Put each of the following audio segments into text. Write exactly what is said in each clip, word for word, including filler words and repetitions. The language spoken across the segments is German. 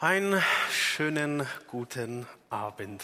Einen schönen guten Abend.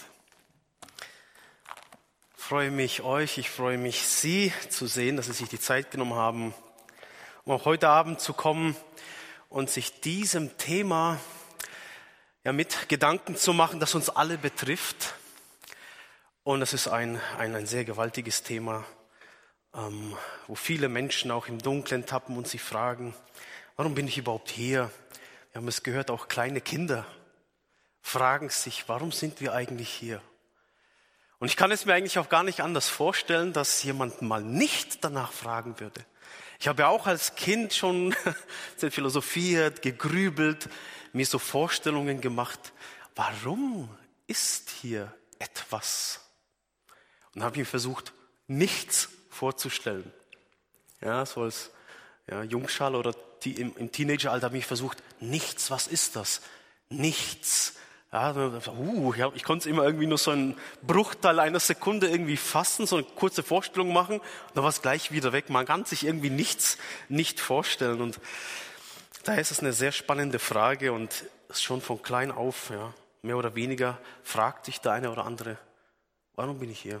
Ich freue mich euch, ich freue mich Sie zu sehen, dass Sie sich die Zeit genommen haben, um auch heute Abend zu kommen und sich diesem Thema ja, mit Gedanken zu machen, das uns alle betrifft. Und es ist ein, ein, ein sehr gewaltiges Thema, ähm, wo viele Menschen auch im Dunkeln tappen und sich fragen, warum bin ich überhaupt hier? Wir haben es gehört, auch kleine Kinder fragen sich, warum sind wir eigentlich hier? Und ich kann es mir eigentlich auch gar nicht anders vorstellen, dass jemand mal nicht danach fragen würde. Ich habe ja auch als Kind schon sehr philosophiert, gegrübelt, mir so Vorstellungen gemacht, warum ist hier etwas? Und habe mir versucht, nichts vorzustellen. Ja, so als ja, Jungschal oder die, im, im Teenageralter habe ich versucht, nichts, was ist das? Nichts. Ja, uh, ja, ich konnte es immer irgendwie nur so einen Bruchteil einer Sekunde irgendwie fassen, so eine kurze Vorstellung machen, und dann war es gleich wieder weg. Man kann sich irgendwie nichts nicht vorstellen. Und daher ist es eine sehr spannende Frage und schon von klein auf, ja, mehr oder weniger, fragt sich der eine oder andere, warum bin ich hier?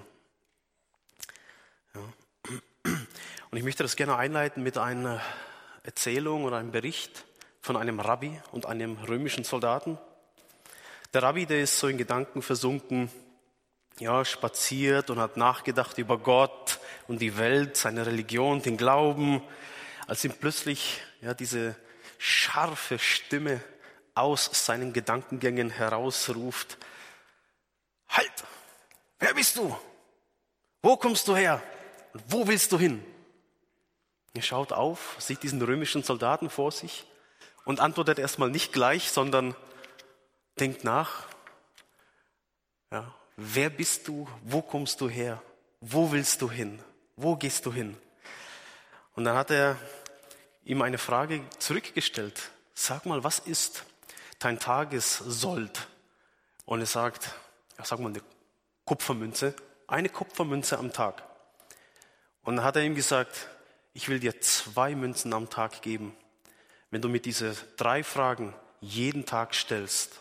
Ja. Und ich möchte das gerne einleiten mit einer Erzählung oder einem Bericht von einem Rabbi und einem römischen Soldaten. Der Rabbi, der ist so in Gedanken versunken, ja, spaziert und hat nachgedacht über Gott und die Welt, seine Religion, den Glauben, als ihm plötzlich ja, diese scharfe Stimme aus seinen Gedankengängen herausruft: Halt! Wer bist du? Wo kommst du her? Und wo willst du hin? Er schaut auf, sieht diesen römischen Soldaten vor sich und antwortet erstmal nicht gleich, sondern denkt nach. Ja, wer bist du? Wo kommst du her? Wo willst du hin? Wo gehst du hin? Und dann hat er ihm eine Frage zurückgestellt. Sag mal, was ist dein Tagessold? Und er sagt, ja, sag mal eine Kupfermünze, eine Kupfermünze am Tag. Und dann hat er ihm gesagt, ich will dir zwei Münzen am Tag geben, wenn du mir diese drei Fragen jeden Tag stellst,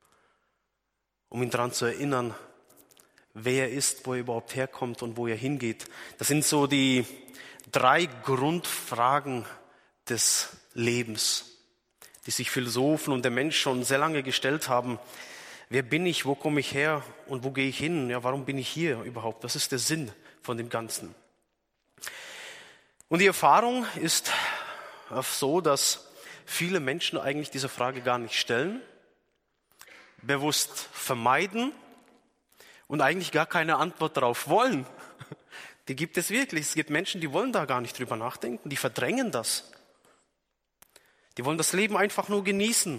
um ihn daran zu erinnern, wer er ist, wo er überhaupt herkommt und wo er hingeht. Das sind so die drei Grundfragen des Lebens, die sich Philosophen und der Mensch schon sehr lange gestellt haben. Wer bin ich, wo komme ich her und wo gehe ich hin? Ja, warum bin ich hier überhaupt? Was ist der Sinn von dem Ganzen? Und die Erfahrung ist so, dass viele Menschen eigentlich diese Frage gar nicht stellen, bewusst vermeiden und eigentlich gar keine Antwort darauf wollen. Die gibt es wirklich. Es gibt Menschen, die wollen da gar nicht drüber nachdenken, die verdrängen das. Die wollen das Leben einfach nur genießen.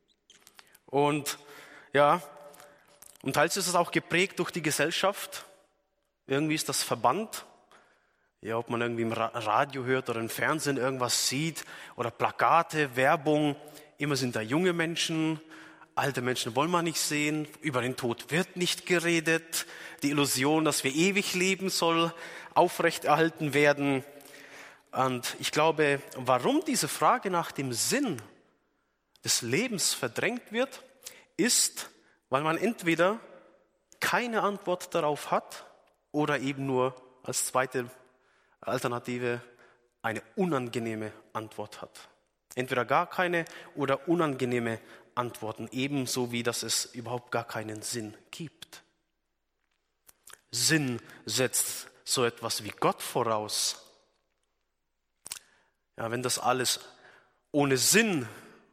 Und ja, und teils ist es auch geprägt durch die Gesellschaft. Irgendwie ist das verbannt. Ja, ob man irgendwie im Radio hört oder im Fernsehen irgendwas sieht oder Plakate, Werbung, immer sind da junge Menschen, alte Menschen wollen wir nicht sehen, über den Tod wird nicht geredet, die Illusion, dass wir ewig leben, soll aufrechterhalten werden. Und ich glaube, warum diese Frage nach dem Sinn des Lebens verdrängt wird, ist, weil man entweder keine Antwort darauf hat oder eben nur als zweite Alternative eine unangenehme Antwort hat. Entweder gar keine oder unangenehme Antworten, ebenso wie dass es überhaupt gar keinen Sinn gibt. Sinn setzt so etwas wie Gott voraus. Ja, wenn das alles ohne Sinn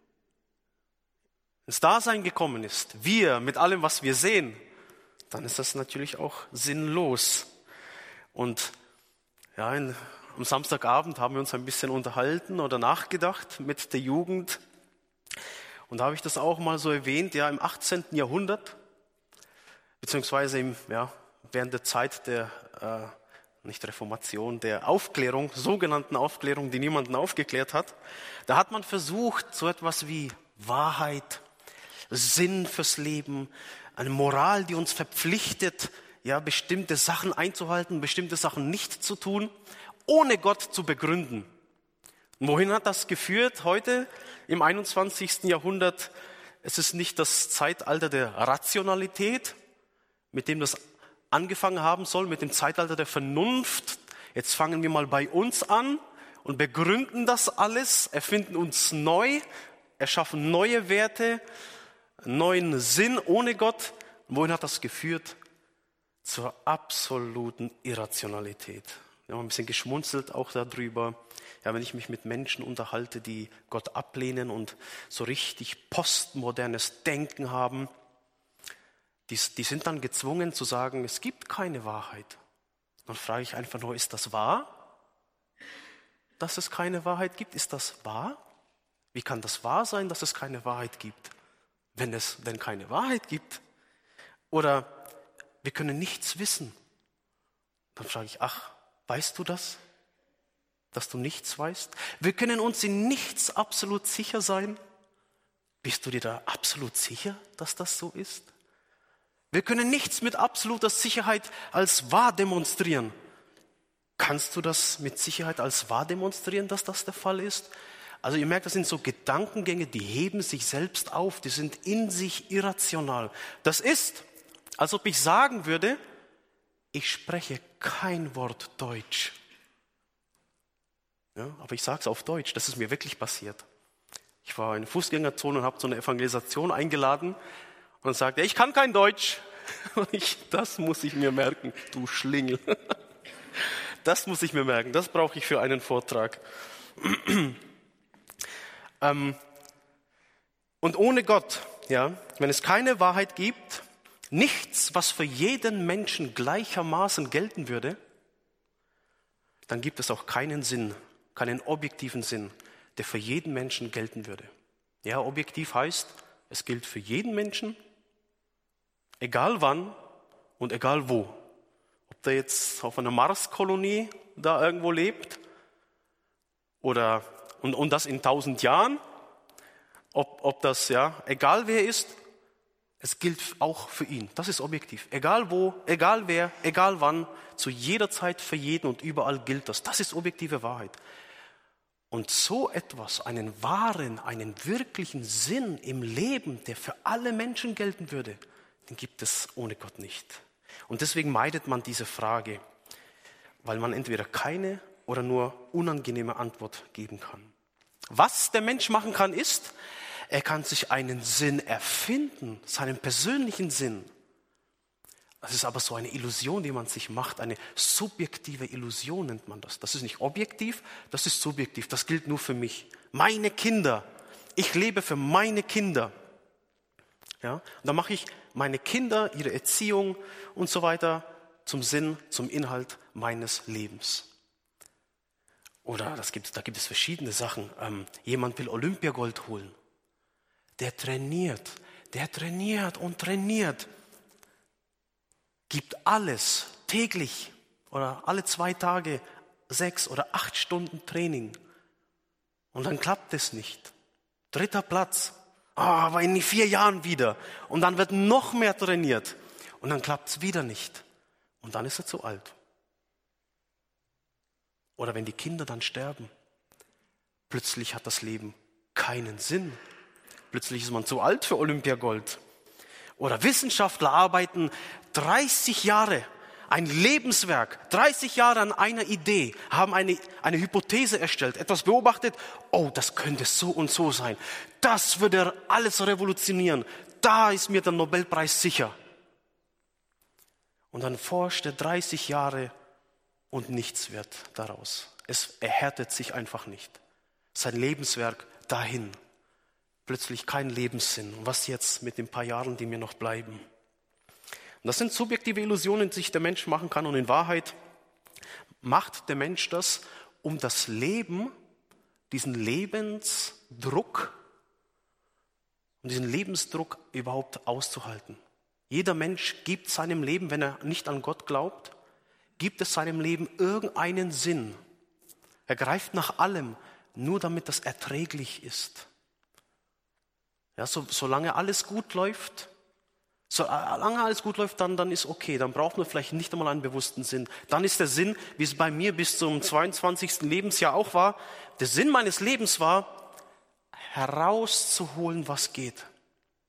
ins Dasein gekommen ist, wir mit allem, was wir sehen, dann ist das natürlich auch sinnlos. Und ja, in, am Samstagabend haben wir uns ein bisschen unterhalten oder nachgedacht mit der Jugend. Und da habe ich das auch mal so erwähnt, ja, im achtzehnten Jahrhundert, beziehungsweise im, ja, während der Zeit der, äh, nicht Reformation, der Aufklärung, sogenannten Aufklärung, die niemanden aufgeklärt hat, da hat man versucht, so etwas wie Wahrheit, Sinn fürs Leben, eine Moral, die uns verpflichtet, ja, bestimmte Sachen einzuhalten, bestimmte Sachen nicht zu tun, ohne Gott zu begründen. Und wohin hat das geführt heute im einundzwanzigsten Jahrhundert? es ist nicht das Zeitalter der Rationalität, mit dem das angefangen haben soll, mit dem Zeitalter der Vernunft. Jetzt fangen wir mal bei uns an und begründen das alles, erfinden uns neu, erschaffen neue Werte, neuen Sinn ohne Gott. Wohin hat das geführt? Zur absoluten Irrationalität. Wir haben ein bisschen geschmunzelt auch darüber. Ja, wenn ich mich mit Menschen unterhalte, die Gott ablehnen und so richtig postmodernes Denken haben, die, die sind dann gezwungen zu sagen, es gibt keine Wahrheit. Dann frage ich einfach nur, ist das wahr? Dass es keine Wahrheit gibt, ist das wahr? Wie kann das wahr sein, dass es keine Wahrheit gibt, wenn es denn keine Wahrheit gibt? Oder wir können nichts wissen. Dann frage ich, ach, weißt du das? Dass du nichts weißt? Wir können uns in nichts absolut sicher sein. Bist du dir da absolut sicher, dass das so ist? Wir können nichts mit absoluter Sicherheit als wahr demonstrieren. Kannst du das mit Sicherheit als wahr demonstrieren, dass das der Fall ist? Also ihr merkt, das sind so Gedankengänge, die heben sich selbst auf, die sind in sich irrational. Das ist, als ob ich sagen würde, ich spreche kein Wort Deutsch. Ja, aber ich sage es auf Deutsch, das ist mir wirklich passiert. Ich war in der Fußgängerzone und habe so eine Evangelisation eingeladen und sagte, ich kann kein Deutsch. Und ich, das muss ich mir merken, du Schlingel. Das muss ich mir merken, das brauche ich für einen Vortrag. ähm, und ohne Gott, ja, wenn es keine Wahrheit gibt, nichts, was für jeden Menschen gleichermaßen gelten würde, dann gibt es auch keinen Sinn, keinen objektiven Sinn, der für jeden Menschen gelten würde. Ja, objektiv heißt, es gilt für jeden Menschen, egal wann und egal wo. Ob der jetzt auf einer Marskolonie da irgendwo lebt oder und, und das in tausend Jahren, ob, ob das, ja, egal wer ist, es gilt auch für ihn. Das ist objektiv. Egal wo, egal wer, egal wann, zu jeder Zeit für jeden und überall gilt das. Das ist objektive Wahrheit. Und so etwas, einen wahren, einen wirklichen Sinn im Leben, der für alle Menschen gelten würde, den gibt es ohne Gott nicht. Und deswegen meidet man diese Frage, weil man entweder keine oder nur unangenehme Antwort geben kann. Was der Mensch machen kann, ist, er kann sich einen Sinn erfinden, seinen persönlichen Sinn. Das ist aber so eine Illusion, die man sich macht, eine subjektive Illusion nennt man das. Das ist nicht objektiv, das ist subjektiv, das gilt nur für mich. Meine Kinder, ich lebe für meine Kinder. Ja? Und dann mache ich meine Kinder, ihre Erziehung und so weiter zum Sinn, zum Inhalt meines Lebens. Oder das gibt, da gibt es verschiedene Sachen. Ähm, jemand will Olympiagold holen. Der trainiert, der trainiert und trainiert. Gibt alles täglich oder alle zwei Tage sechs oder acht Stunden Training. Und dann klappt es nicht. Dritter Platz. Oh, aber in vier Jahren wieder. Und dann wird noch mehr trainiert. Und dann klappt es wieder nicht. Und dann ist er zu alt. Oder wenn die Kinder dann sterben. Plötzlich hat das Leben keinen Sinn. Plötzlich ist man zu alt für Olympiagold. Oder Wissenschaftler arbeiten dreißig Jahre, ein Lebenswerk, dreißig Jahre an einer Idee, haben eine, eine Hypothese erstellt, etwas beobachtet. Oh, das könnte so und so sein. Das würde alles revolutionieren. Da ist mir der Nobelpreis sicher. Und dann forscht er dreißig Jahre und nichts wird daraus. Es erhärtet sich einfach nicht. Sein Lebenswerk dahin. Plötzlich kein Lebenssinn. Und was jetzt mit den paar Jahren, die mir noch bleiben? Und das sind subjektive Illusionen, die sich der Mensch machen kann. Und in Wahrheit macht der Mensch das, um das Leben, diesen Lebensdruck, um diesen Lebensdruck überhaupt auszuhalten. Jeder Mensch gibt seinem Leben, wenn er nicht an Gott glaubt, gibt es seinem Leben irgendeinen Sinn. Er greift nach allem, nur damit das erträglich ist. Ja, so, solange alles gut läuft, solange alles gut läuft, dann, dann ist okay. Dann braucht man vielleicht nicht einmal einen bewussten Sinn. Dann ist der Sinn, wie es bei mir bis zum zweiundzwanzigsten Lebensjahr auch war, der Sinn meines Lebens war, herauszuholen, was geht.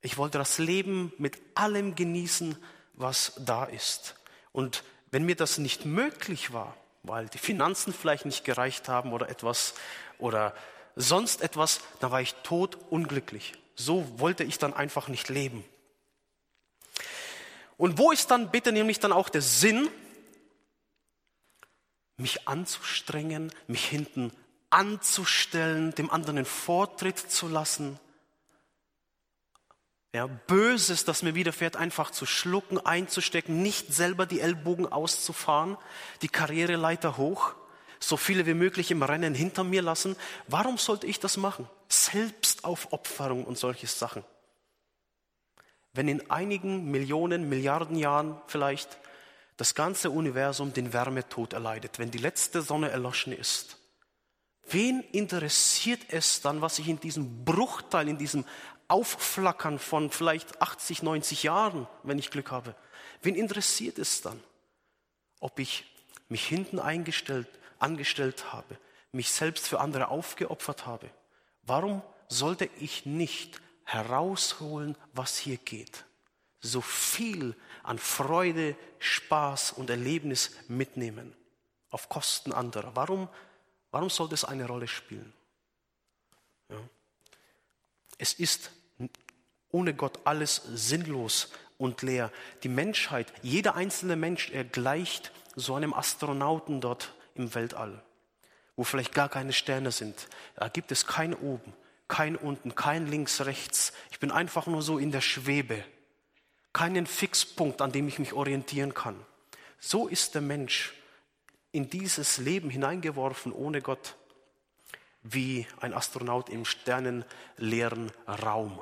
Ich wollte das Leben mit allem genießen, was da ist. Und wenn mir das nicht möglich war, weil die Finanzen vielleicht nicht gereicht haben oder etwas oder sonst etwas, dann war ich todunglücklich. So wollte ich dann einfach nicht leben. Und wo ist dann bitte nämlich dann auch der Sinn, mich anzustrengen, mich hinten anzustellen, dem anderen den Vortritt zu lassen, ja, Böses, das mir widerfährt, einfach zu schlucken, einzustecken, nicht selber die Ellbogen auszufahren, die Karriereleiter hoch, so viele wie möglich im Rennen hinter mir lassen. Warum sollte ich das machen? Selbstaufopferung und solche Sachen. Wenn in einigen Millionen, Milliarden Jahren vielleicht das ganze Universum den Wärmetod erleidet, wenn die letzte Sonne erloschen ist, wen interessiert es dann, was ich in diesem Bruchteil, in diesem Aufflackern von vielleicht achtzig, neunzig Jahren, wenn ich Glück habe, wen interessiert es dann, ob ich mich hinten eingestellt, angestellt habe, mich selbst für andere aufgeopfert habe? Warum sollte ich nicht herausholen, was hier geht? So viel an Freude, Spaß und Erlebnis mitnehmen, auf Kosten anderer. Warum, warum sollte es eine Rolle spielen? Ja. Es ist ohne Gott alles sinnlos und leer. Die Menschheit, jeder einzelne Mensch, er gleicht so einem Astronauten dort im Weltall, wo vielleicht gar keine Sterne sind. Da gibt es kein oben, kein unten, kein links, rechts. Ich bin einfach nur so in der Schwebe. Keinen Fixpunkt, an dem ich mich orientieren kann. So ist der Mensch in dieses Leben hineingeworfen ohne Gott, wie ein Astronaut im sternenleeren Raum.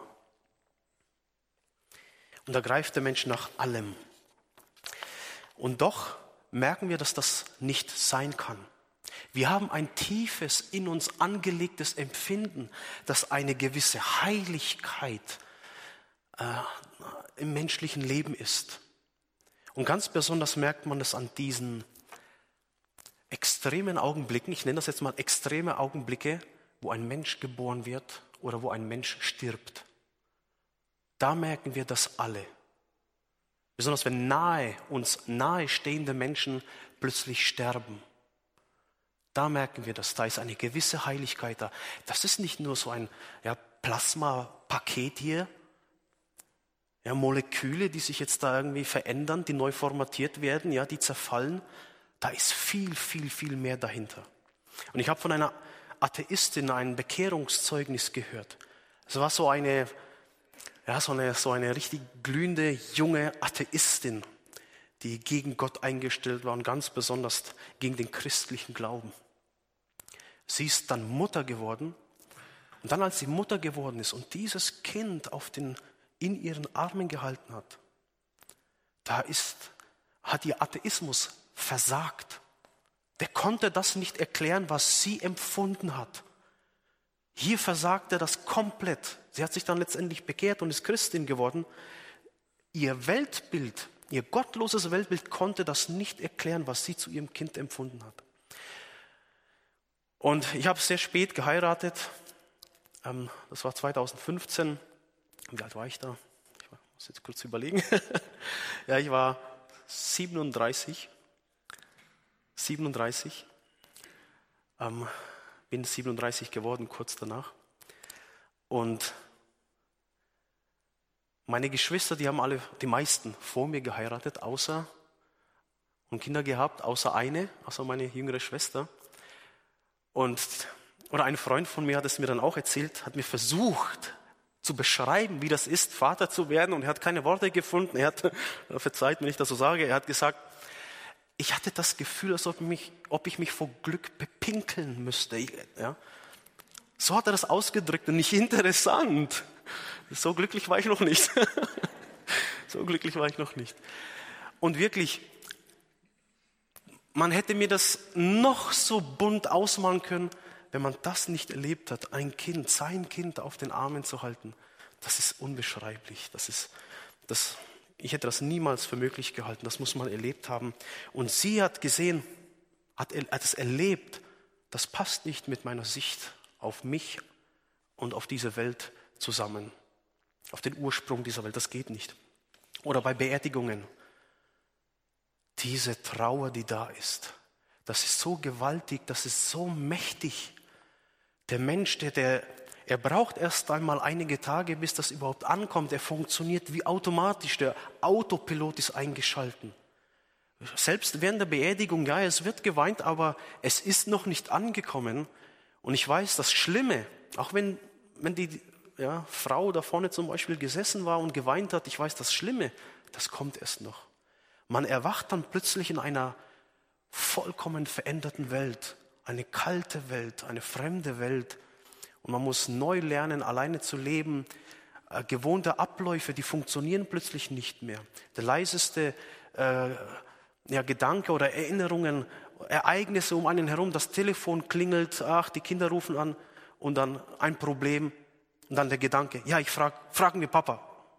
Und da greift der Mensch nach allem. Und doch merken wir, dass das nicht sein kann. Wir haben ein tiefes, in uns angelegtes Empfinden, dass eine gewisse Heiligkeit äh, im menschlichen Leben ist. Und ganz besonders merkt man das an diesen extremen Augenblicken, ich nenne das jetzt mal extreme Augenblicke, wo ein Mensch geboren wird oder wo ein Mensch stirbt. Da merken wir das alle. Besonders wenn nahe, uns nahe stehende Menschen plötzlich sterben. Da merken wir das, da ist eine gewisse Heiligkeit da. Das ist nicht nur so ein ja, Plasmapaket hier, ja, Moleküle, die sich jetzt da irgendwie verändern, die neu formatiert werden, ja, die zerfallen. Da ist viel, viel, viel mehr dahinter. Und ich habe von einer Atheistin ein Bekehrungszeugnis gehört. Es war so eine, ja, so eine, so eine richtig glühende, junge Atheistin, die gegen Gott eingestellt war und ganz besonders gegen den christlichen Glauben. Sie ist dann Mutter geworden. Und dann, als sie Mutter geworden ist und dieses Kind auf den, in ihren Armen gehalten hat, da ist, hat ihr Atheismus versagt. Der konnte das nicht erklären, was sie empfunden hat. Hier versagte das komplett. Sie hat sich dann letztendlich bekehrt und ist Christin geworden. Ihr Weltbild, ihr gottloses Weltbild konnte das nicht erklären, was sie zu ihrem Kind empfunden hat. Und ich habe sehr spät geheiratet. Das war zweitausendfünfzehn. Wie alt war ich da? Ich muss jetzt kurz überlegen. Ja, ich war siebenunddreißig. siebenunddreißig. Ähm, bin siebenunddreißig geworden, kurz danach. Und meine Geschwister, die haben alle, die meisten vor mir geheiratet, außer und Kinder gehabt, außer eine, außer meine jüngere Schwester. Und oder ein Freund von mir hat es mir dann auch erzählt, hat mir versucht zu beschreiben, wie das ist, Vater zu werden. Und er hat keine Worte gefunden. Er hat, verzeiht, wenn ich das so sage, er hat gesagt, ich hatte das Gefühl, als ob, mich, ob ich mich vor Glück bepinkeln müsste. Ja? So hat er das ausgedrückt und nicht interessant. So glücklich war ich noch nicht. So glücklich war ich noch nicht. Und wirklich, man hätte mir das noch so bunt ausmalen können, wenn man das nicht erlebt hat, ein Kind, sein Kind auf den Armen zu halten. Das ist unbeschreiblich. Das ist, das, ich hätte das niemals für möglich gehalten. Das muss man erlebt haben. Und sie hat gesehen, hat, hat es erlebt, das passt nicht mit meiner Sicht auf mich und auf diese Welt zusammen. auf den Ursprung dieser Welt. Das geht nicht. Oder bei Beerdigungen. Diese Trauer, die da ist, das ist so gewaltig, das ist so mächtig. Der Mensch, der, der, er braucht erst einmal einige Tage, bis das überhaupt ankommt. Er funktioniert wie automatisch, der Autopilot ist eingeschalten. Selbst während der Beerdigung, ja, es wird geweint, aber es ist noch nicht angekommen. Und ich weiß, das Schlimme, auch wenn, wenn die ja, Frau da vorne zum Beispiel gesessen war und geweint hat, ich weiß, das Schlimme, das kommt erst noch. Man erwacht dann plötzlich in einer vollkommen veränderten Welt, eine kalte Welt, eine fremde Welt. Und man muss neu lernen, alleine zu leben. Äh, gewohnte Abläufe, die funktionieren plötzlich nicht mehr. Der leiseste äh, ja, Gedanke oder Erinnerungen, Ereignisse um einen herum, das Telefon klingelt, ach, die Kinder rufen an und dann ein Problem und dann der Gedanke, ja, ich frage, fragen wir Papa.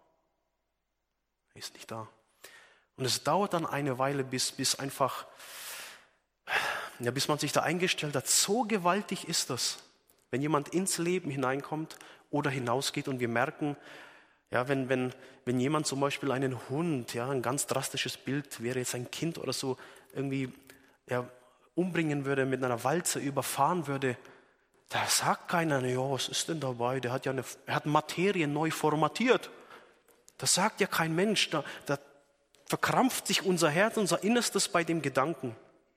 Er ist nicht da. Und es dauert dann eine Weile, bis, bis einfach, ja, bis man sich da eingestellt hat. So gewaltig ist das, wenn jemand ins Leben hineinkommt oder hinausgeht und wir merken, ja, wenn, wenn, wenn jemand zum Beispiel einen Hund, ja, ein ganz drastisches Bild wäre jetzt ein Kind oder so, irgendwie ja, umbringen würde, mit einer Walze überfahren würde, da sagt keiner, ja, was ist denn dabei? Der hat ja eine, er hat Materie neu formatiert. Das sagt ja kein Mensch. Da, da verkrampft sich unser Herz, unser Innerstes bei dem Gedanken.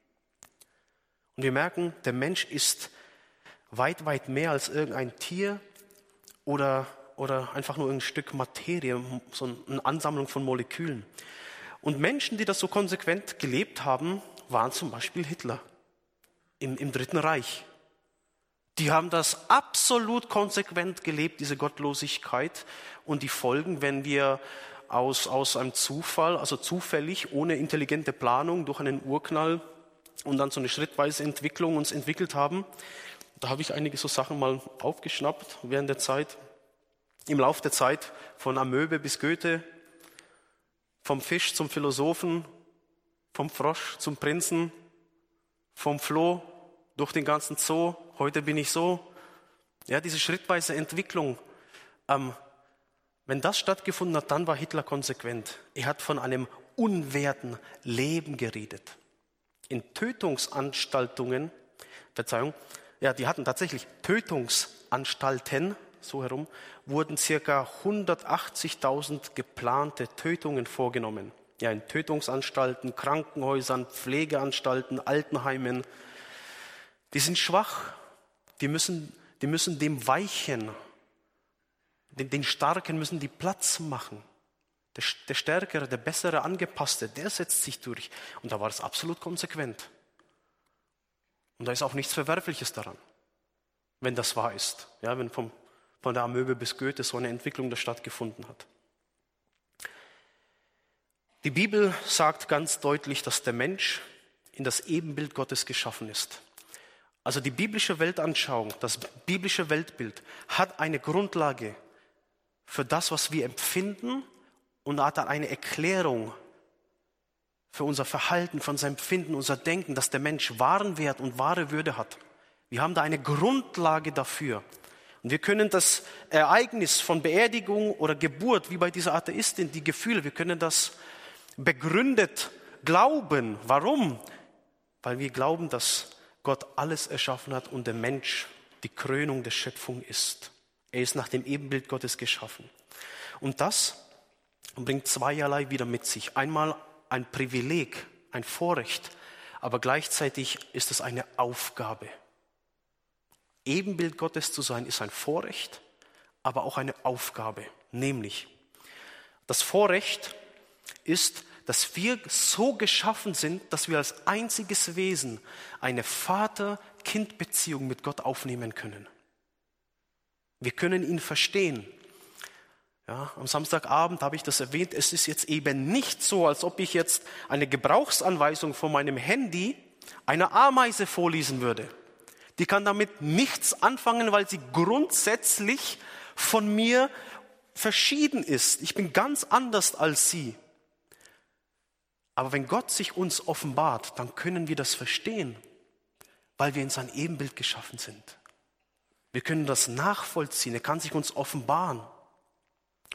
Und wir merken, der Mensch ist weit, weit mehr als irgendein Tier oder, oder einfach nur ein Stück Materie, so eine Ansammlung von Molekülen. Und Menschen, die das so konsequent gelebt haben, waren zum Beispiel Hitler im, im Dritten Reich. Die haben das absolut konsequent gelebt, diese Gottlosigkeit und die Folgen, wenn wir aus, aus einem Zufall, also zufällig, ohne intelligente Planung, durch einen Urknall und dann so eine schrittweise Entwicklung uns entwickelt haben. Da habe ich einige so Sachen mal aufgeschnappt während der Zeit. Im Lauf der Zeit von Amöbe bis Goethe, vom Fisch zum Philosophen, vom Frosch zum Prinzen, vom Floh durch den ganzen Zoo, heute bin ich so. Ja, diese schrittweise Entwicklung, ähm, wenn das stattgefunden hat, dann war Hitler konsequent. Er hat von einem unwerten Leben geredet. In Tötungsanstaltungen, Verzeihung, ja, die hatten tatsächlich Tötungsanstalten, so herum, wurden circa hundertachtzigtausend geplante Tötungen vorgenommen. Ja, in Tötungsanstalten, Krankenhäusern, Pflegeanstalten, Altenheimen. Die sind schwach, die müssen, die müssen dem weichen. Den, den Starken müssen die Platz machen. Der, der Stärkere, der Bessere, Angepasste, der setzt sich durch. Und da war es absolut konsequent. Und da ist auch nichts Verwerfliches daran, wenn das wahr ist. Ja, wenn vom, von der Amöbe bis Goethe so eine Entwicklung da stattgefunden hat. Die Bibel sagt ganz deutlich, dass der Mensch in das Ebenbild Gottes geschaffen ist. Also die biblische Weltanschauung, das biblische Weltbild hat eine Grundlage für das, was wir empfinden und hat eine Erklärung für unser Verhalten, für unser Empfinden, unser Denken, dass der Mensch wahren Wert und wahre Würde hat. Wir haben da eine Grundlage dafür. Und wir können das Ereignis von Beerdigung oder Geburt, wie bei dieser Atheistin, die Gefühle, wir können das begründet glauben. Warum? Weil wir glauben, dass Gott alles erschaffen hat und der Mensch die Krönung der Schöpfung ist. Er ist nach dem Ebenbild Gottes geschaffen. Und das bringt zweierlei wieder mit sich. Einmal ein Privileg, ein Vorrecht, aber gleichzeitig ist es eine Aufgabe. Ebenbild Gottes zu sein ist ein Vorrecht, aber auch eine Aufgabe. Nämlich, das Vorrecht ist, dass wir so geschaffen sind, dass wir als einziges Wesen eine Vater-Kind-Beziehung mit Gott aufnehmen können. Wir können ihn verstehen. Ja, am Samstagabend habe ich das erwähnt. Es ist jetzt eben nicht so, als ob ich jetzt eine Gebrauchsanweisung von meinem Handy einer Ameise vorlesen würde. Die kann damit nichts anfangen, weil sie grundsätzlich von mir verschieden ist. Ich bin ganz anders als sie. Aber wenn Gott sich uns offenbart, dann können wir das verstehen, weil wir in sein Ebenbild geschaffen sind. Wir können das nachvollziehen. Er kann sich uns offenbaren.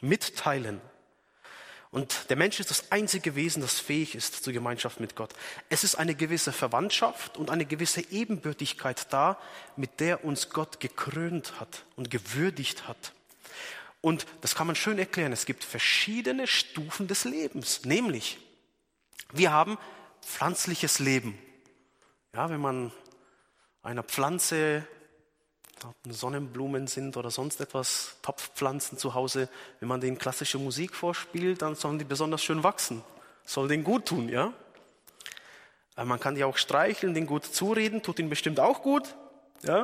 mitteilen. Und der Mensch ist das einzige Wesen, das fähig ist zur Gemeinschaft mit Gott. Es ist eine gewisse Verwandtschaft und eine gewisse Ebenbürtigkeit da, mit der uns Gott gekrönt hat und gewürdigt hat. Und das kann man schön erklären. Es gibt verschiedene Stufen des Lebens. Nämlich, wir haben pflanzliches Leben. Ja, wenn man einer Pflanze, ob Sonnenblumen sind oder sonst etwas, Topfpflanzen zu Hause, wenn man denen klassische Musik vorspielt, dann sollen die besonders schön wachsen. Soll denen gut tun, ja? Aber man kann die auch streicheln, denen gut zureden, tut ihnen bestimmt auch gut, ja?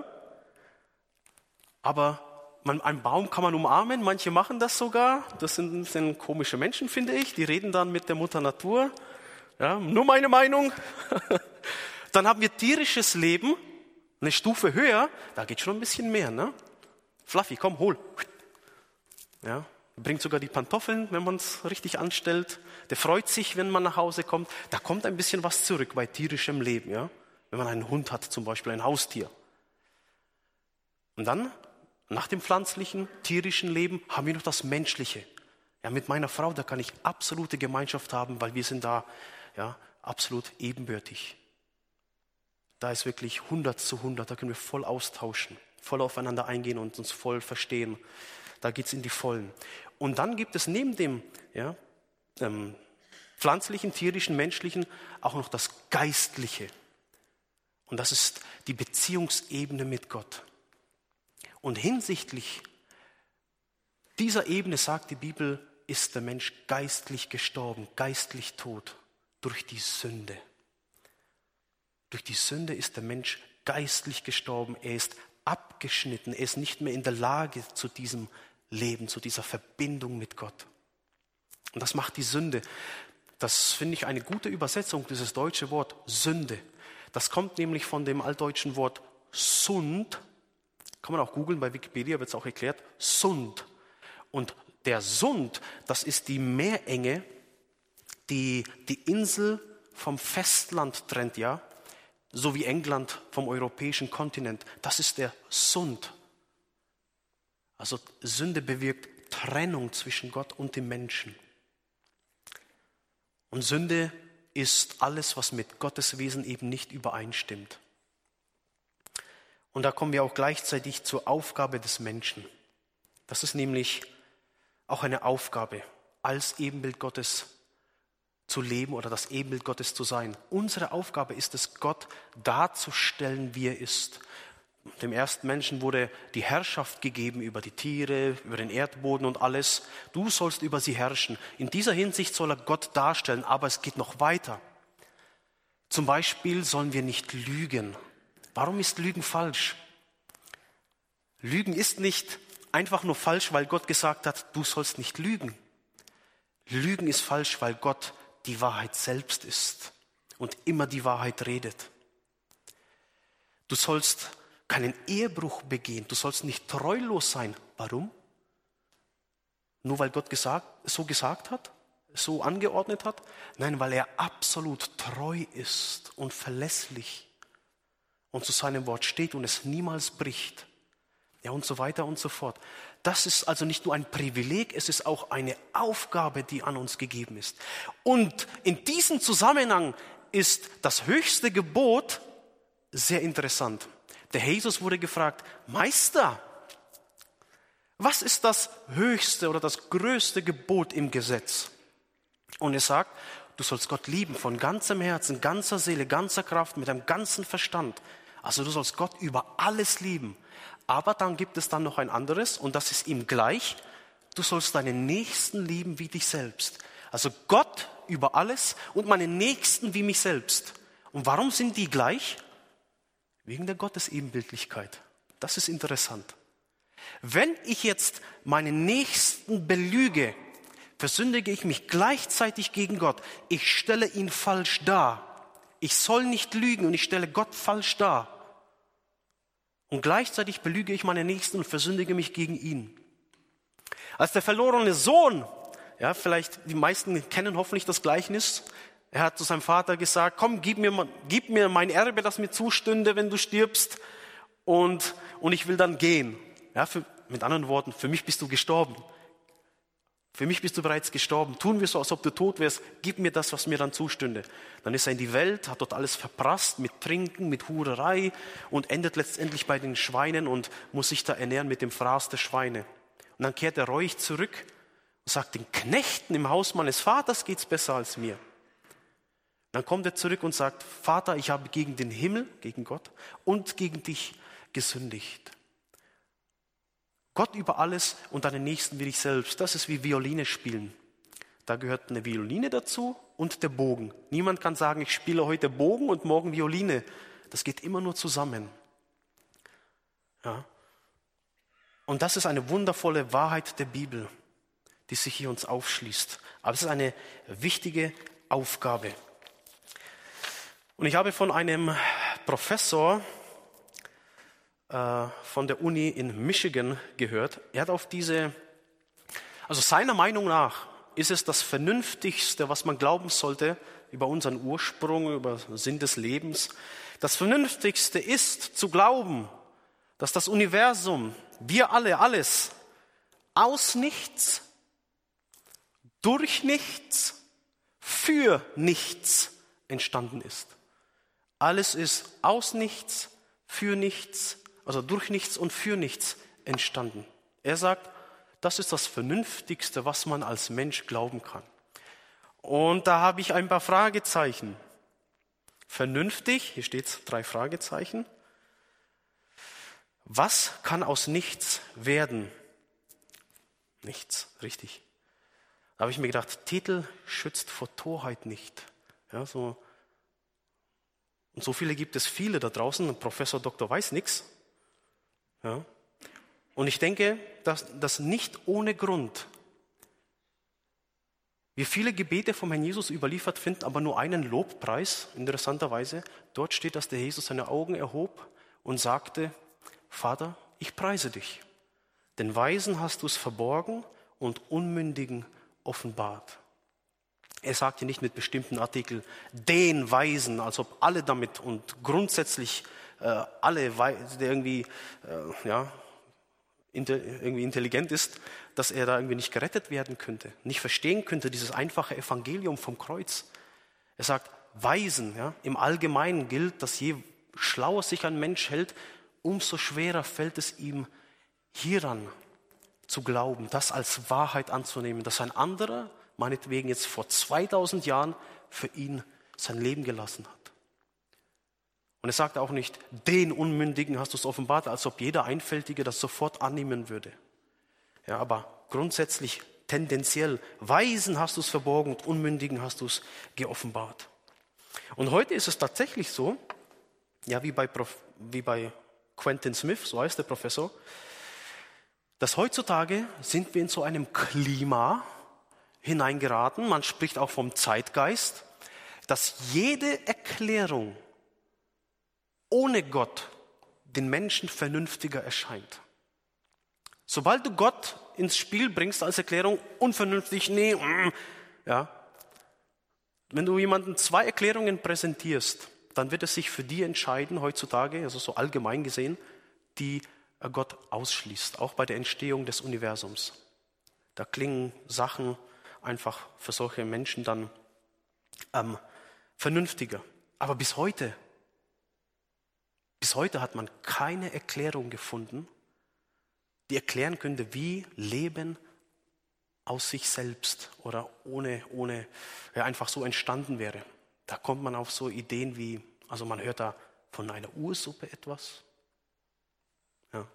Aber man, einen Baum kann man umarmen, manche machen das sogar. Das sind, sind komische Menschen, finde ich. Die reden dann mit der Mutter Natur. Ja, nur meine Meinung. Dann haben wir tierisches Leben, eine Stufe höher, da geht schon ein bisschen mehr, ne? Fluffy, komm, hol. Ja, bringt sogar die Pantoffeln, wenn man es richtig anstellt. Der freut sich, wenn man nach Hause kommt. Da kommt ein bisschen was zurück bei tierischem Leben, ja? Wenn man einen Hund hat, zum Beispiel ein Haustier. Und dann, nach dem pflanzlichen, tierischen Leben, haben wir noch das menschliche. Ja, mit meiner Frau, da kann ich absolute Gemeinschaft haben, weil wir sind da, ja, absolut ebenbürtig. Da ist wirklich hundert zu hundert, da können wir voll austauschen, voll aufeinander eingehen und uns voll verstehen. Da geht es in die Vollen. Und dann gibt es neben dem ja, ähm, pflanzlichen, tierischen, menschlichen auch noch das Geistliche. Und das ist die Beziehungsebene mit Gott. Und hinsichtlich dieser Ebene, sagt die Bibel, ist der Mensch geistlich gestorben, geistlich tot durch die Sünde. Durch die Sünde ist der Mensch geistlich gestorben. Er ist abgeschnitten. Er ist nicht mehr in der Lage zu diesem Leben, zu dieser Verbindung mit Gott. Und das macht die Sünde. Das finde ich eine gute Übersetzung, dieses deutsche Wort Sünde. Das kommt nämlich von dem altdeutschen Wort Sund. Kann man auch googeln, bei Wikipedia wird es auch erklärt. Sund. Und der Sund, das ist die Meerenge, die die Insel vom Festland trennt, ja. So wie England vom europäischen Kontinent. Das ist der Sund. Also Sünde bewirkt Trennung zwischen Gott und dem Menschen. Und Sünde ist alles, was mit Gottes Wesen eben nicht übereinstimmt. Und da kommen wir auch gleichzeitig zur Aufgabe des Menschen. Das ist nämlich auch eine Aufgabe, als Ebenbild Gottes zu leben oder das Ebenbild Gottes zu sein. Unsere Aufgabe ist es, Gott darzustellen, wie er ist. Dem ersten Menschen wurde die Herrschaft gegeben über die Tiere, über den Erdboden und alles. Du sollst über sie herrschen. In dieser Hinsicht soll er Gott darstellen, aber es geht noch weiter. Zum Beispiel sollen wir nicht lügen. Warum ist Lügen falsch? Lügen ist nicht einfach nur falsch, weil Gott gesagt hat, du sollst nicht lügen. Lügen ist falsch, weil Gott die Wahrheit selbst ist und immer die Wahrheit redet. Du sollst keinen Ehebruch begehen, du sollst nicht treulos sein. Warum? Nur weil Gott gesagt, so gesagt hat, so angeordnet hat? Nein, weil er absolut treu ist und verlässlich und zu seinem Wort steht und es niemals bricht. Ja, und so weiter und so fort. Das ist also nicht nur ein Privileg, es ist auch eine Aufgabe, die an uns gegeben ist. Und in diesem Zusammenhang ist das höchste Gebot sehr interessant. Der Jesus wurde gefragt, Meister, was ist das höchste oder das größte Gebot im Gesetz? Und er sagt, du sollst Gott lieben von ganzem Herzen, ganzer Seele, ganzer Kraft, mit deinem ganzen Verstand. Also du sollst Gott über alles lieben. Aber dann gibt es dann noch ein anderes und das ist ihm gleich. Du sollst deinen Nächsten lieben wie dich selbst. Also Gott über alles und meinen Nächsten wie mich selbst. Und warum sind die gleich? Wegen der Gottesebenbildlichkeit. Das ist interessant. Wenn ich jetzt meinen Nächsten belüge, versündige ich mich gleichzeitig gegen Gott. Ich stelle ihn falsch dar. Ich soll nicht lügen und ich stelle Gott falsch dar. Und gleichzeitig belüge ich meinen Nächsten und versündige mich gegen ihn. Als der verlorene Sohn, ja, vielleicht die meisten kennen hoffentlich das Gleichnis, er hat zu seinem Vater gesagt, komm, gib mir, gib mir mein Erbe, das mir zustünde, wenn du stirbst, und, und ich will dann gehen. Ja, für, mit anderen Worten, für mich bist du gestorben. Für mich bist du bereits gestorben. Tun wir so, als ob du tot wärst. Gib mir das, was mir dann zustünde. Dann ist er in die Welt, hat dort alles verprasst mit Trinken, mit Hurerei und endet letztendlich bei den Schweinen und muss sich da ernähren mit dem Fraß der Schweine. Und dann kehrt er reuig zurück und sagt, den Knechten im Haus meines Vaters geht's besser als mir. Dann kommt er zurück und sagt, Vater, ich habe gegen den Himmel, gegen Gott und gegen dich gesündigt. Gott über alles und deinen Nächsten wie dich selbst. Das ist wie Violine spielen. Da gehört eine Violine dazu und der Bogen. Niemand kann sagen, ich spiele heute Bogen und morgen Violine. Das geht immer nur zusammen. Ja. Und das ist eine wundervolle Wahrheit der Bibel, die sich hier uns aufschließt. Aber es ist eine wichtige Aufgabe. Und ich habe von einem Professor äh, von der Uni in Michigan gehört. Er hat auf diese, also seiner Meinung nach ist es das Vernünftigste, was man glauben sollte über unseren Ursprung, über den Sinn des Lebens. Das Vernünftigste ist zu glauben, dass das Universum, wir alle, alles, aus nichts, durch nichts, für nichts entstanden ist. Alles ist aus nichts, für nichts, also durch nichts und für nichts entstanden. Er sagt, das ist das Vernünftigste, was man als Mensch glauben kann. Und da habe ich ein paar Fragezeichen. Vernünftig, hier steht es, drei Fragezeichen. Was kann aus nichts werden? Nichts, richtig. Da habe ich mir gedacht, Titel schützt vor Torheit nicht. Ja, so. Und so viele gibt es viele da draußen. Professor Doktor weiß nichts. Ja. Und ich denke, dass das nicht ohne Grund. Wir viele Gebete vom Herrn Jesus überliefert finden, aber nur einen Lobpreis, interessanterweise. Dort steht, dass der Jesus seine Augen erhob und sagte, Vater, ich preise dich, denn Weisen hast du es verborgen und Unmündigen offenbart. Er sagt hier nicht mit bestimmten Artikeln, den Weisen, als ob alle damit und grundsätzlich äh, alle, Weisen, der irgendwie, äh, ja, inter, irgendwie intelligent ist, dass er da irgendwie nicht gerettet werden könnte, nicht verstehen könnte, dieses einfache Evangelium vom Kreuz. Er sagt, Weisen, ja, im Allgemeinen gilt, dass je schlauer sich ein Mensch hält, umso schwerer fällt es ihm hieran zu glauben, das als Wahrheit anzunehmen, dass ein anderer, meinetwegen jetzt vor zweitausend Jahren, für ihn sein Leben gelassen hat. Und er sagt auch nicht, den Unmündigen hast du es offenbart, als ob jeder Einfältige das sofort annehmen würde. Ja, aber grundsätzlich, tendenziell, Weisen hast du es verborgen und Unmündigen hast du es geoffenbart. Und heute ist es tatsächlich so, ja, wie bei, Prof, wie bei Quentin Smith, so heißt der Professor, dass heutzutage sind wir in so einem Klima hineingeraten, man spricht auch vom Zeitgeist, dass jede Erklärung ohne Gott den Menschen vernünftiger erscheint. Sobald du Gott ins Spiel bringst als Erklärung, unvernünftig, nee, mm, ja. Wenn du jemandem zwei Erklärungen präsentierst, dann wird es sich für die entscheiden heutzutage, also so allgemein gesehen, die Gott ausschließt, auch bei der Entstehung des Universums. Da klingen Sachen einfach für solche Menschen dann ähm, vernünftiger. Aber bis heute, bis heute hat man keine Erklärung gefunden, die erklären könnte, wie Leben aus sich selbst oder ohne, ohne ja, einfach so entstanden wäre. Da kommt man auf so Ideen wie, also man hört da von einer Ursuppe etwas. Ja.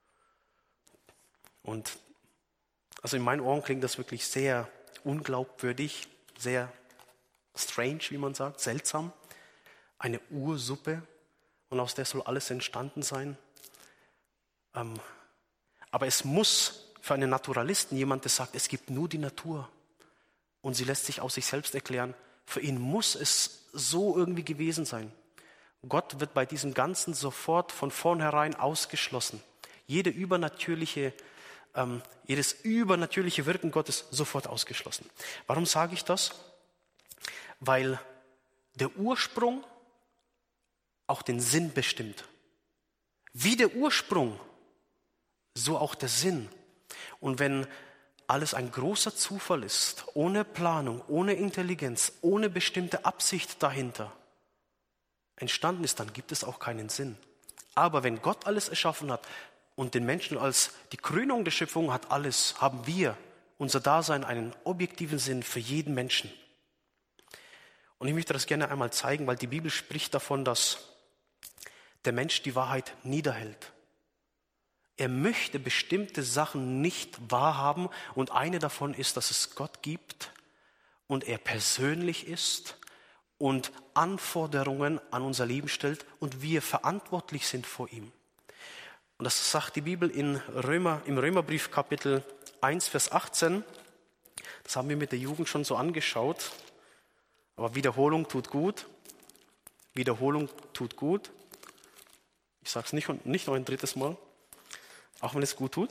Und also in meinen Ohren klingt das wirklich sehr unglaubwürdig, sehr strange, wie man sagt, seltsam. Eine Ursuppe und aus der soll alles entstanden sein. Ähm, aber es muss für einen Naturalisten, jemand, der sagt, es gibt nur die Natur und sie lässt sich aus sich selbst erklären, für ihn muss es so irgendwie gewesen sein. Gott wird bei diesem Ganzen sofort von vornherein ausgeschlossen. Jede übernatürliche, ähm, jedes übernatürliche Wirken Gottes sofort ausgeschlossen. Warum sage ich das? Weil der Ursprung auch den Sinn bestimmt. Wie der Ursprung, so auch der Sinn. Und wenn alles ein großer Zufall ist, ohne Planung, ohne Intelligenz, ohne bestimmte Absicht dahinter entstanden ist, dann gibt es auch keinen Sinn. Aber wenn Gott alles erschaffen hat und den Menschen als die Krönung der Schöpfung hat alles, haben wir, unser Dasein, einen objektiven Sinn für jeden Menschen. Und ich möchte das gerne einmal zeigen, weil die Bibel spricht davon, dass der Mensch die Wahrheit niederhält. Er möchte bestimmte Sachen nicht wahrhaben und eine davon ist, dass es Gott gibt und er persönlich ist und Anforderungen an unser Leben stellt und wir verantwortlich sind vor ihm. Und das sagt die Bibel in Römer, im Römerbrief Kapitel eins, Vers achtzehn. Das haben wir mit der Jugend schon so angeschaut. Aber Wiederholung tut gut. Wiederholung tut gut. Ich sage es nicht, nicht noch ein drittes Mal, auch wenn es gut tut.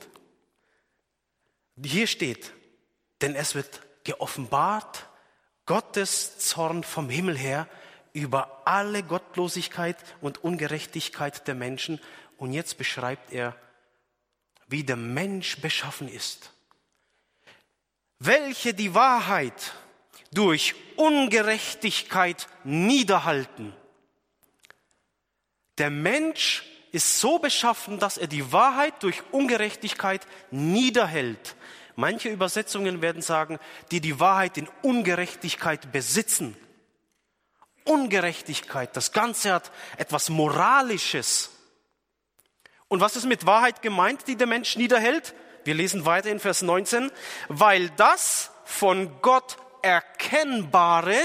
Hier steht, denn es wird geoffenbart, Gottes Zorn vom Himmel her über alle Gottlosigkeit und Ungerechtigkeit der Menschen. Und jetzt beschreibt er, wie der Mensch beschaffen ist. Welche die Wahrheit durch Ungerechtigkeit niederhalten. Der Mensch ist so beschaffen, dass er die Wahrheit durch Ungerechtigkeit niederhält. Manche Übersetzungen werden sagen, die die Wahrheit in Ungerechtigkeit besitzen. Ungerechtigkeit, das Ganze hat etwas Moralisches. Und was ist mit Wahrheit gemeint, die der Mensch niederhält? Wir lesen weiter in Vers neunzehn. Weil das von Gott Erkennbare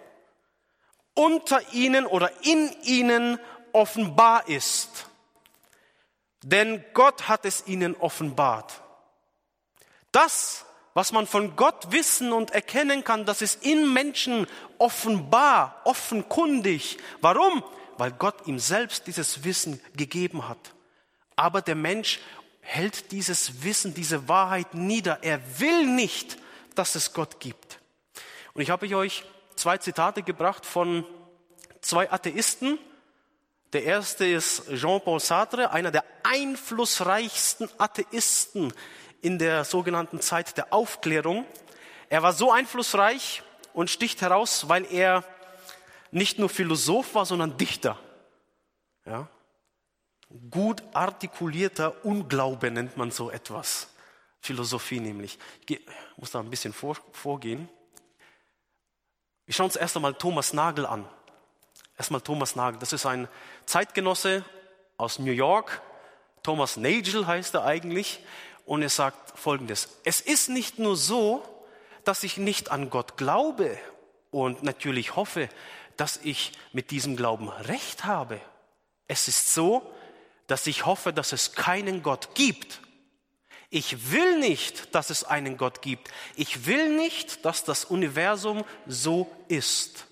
unter ihnen oder in ihnen offenbar ist. Denn Gott hat es ihnen offenbart. Das, was man von Gott wissen und erkennen kann, das ist in Menschen offenbar, offenkundig. Warum? Weil Gott ihm selbst dieses Wissen gegeben hat. Aber der Mensch hält dieses Wissen, diese Wahrheit nieder. Er will nicht, dass es Gott gibt. Und ich habe euch zwei Zitate gebracht von zwei Atheisten. Der erste ist Jean-Paul Sartre, einer der einflussreichsten Atheisten in der sogenannten Zeit der Aufklärung. Er war so einflussreich und sticht heraus, weil er nicht nur Philosoph war, sondern Dichter. Ja? Gut artikulierter Unglaube nennt man so etwas. Philosophie nämlich. Ich muss da ein bisschen vor, vorgehen. Wir schauen uns erst einmal Thomas Nagel an. Erstmal Thomas Nagel. Das ist ein Zeitgenosse aus New York. Thomas Nagel heißt er eigentlich. Und er sagt Folgendes. Es ist nicht nur so, dass ich nicht an Gott glaube und natürlich hoffe, dass ich mit diesem Glauben Recht habe. Es ist so, dass ich hoffe, dass es keinen Gott gibt. Ich will nicht, dass es einen Gott gibt. Ich will nicht, dass das Universum so ist.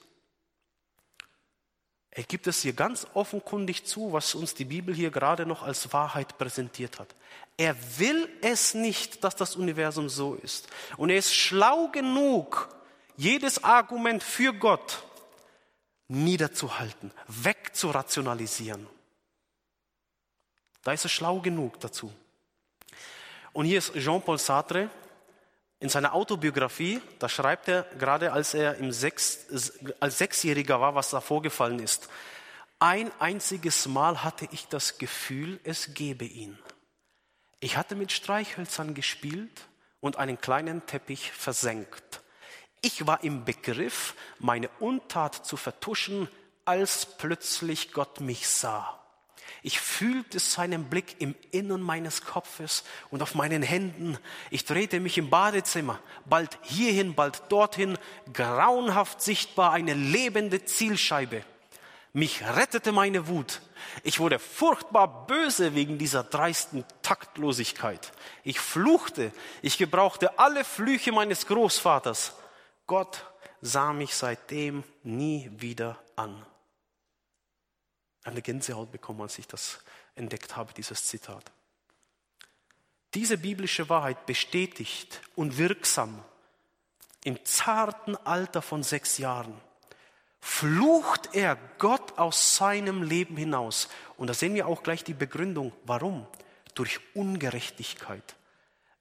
Er gibt es hier ganz offenkundig zu, was uns die Bibel hier gerade noch als Wahrheit präsentiert hat. Er will es nicht, dass das Universum so ist. Und er ist schlau genug, jedes Argument für Gott niederzuhalten, wegzurationalisieren. Da ist er schlau genug dazu. Und hier ist Jean-Paul Sartre in seiner Autobiografie, da schreibt er gerade, als er im Sechs, als Sechsjähriger war, was da vorgefallen ist. Ein einziges Mal hatte ich das Gefühl, es gebe ihn. Ich hatte mit Streichhölzern gespielt und einen kleinen Teppich versenkt. Ich war im Begriff, meine Untat zu vertuschen, als plötzlich Gott mich sah. Ich fühlte seinen Blick im Innern meines Kopfes und auf meinen Händen. Ich drehte mich im Badezimmer, bald hierhin, bald dorthin, grauenhaft sichtbar eine lebende Zielscheibe. Mich rettete meine Wut. Ich wurde furchtbar böse wegen dieser dreisten Taktlosigkeit. Ich fluchte, ich gebrauchte alle Flüche meines Großvaters. Gott sah mich seitdem nie wieder an. Eine Gänsehaut bekommen, als ich das entdeckt habe, dieses Zitat. Diese biblische Wahrheit bestätigt und wirksam im zarten Alter von sechs Jahren flucht er Gott aus seinem Leben hinaus. Und da sehen wir auch gleich die Begründung. Warum? Durch Ungerechtigkeit.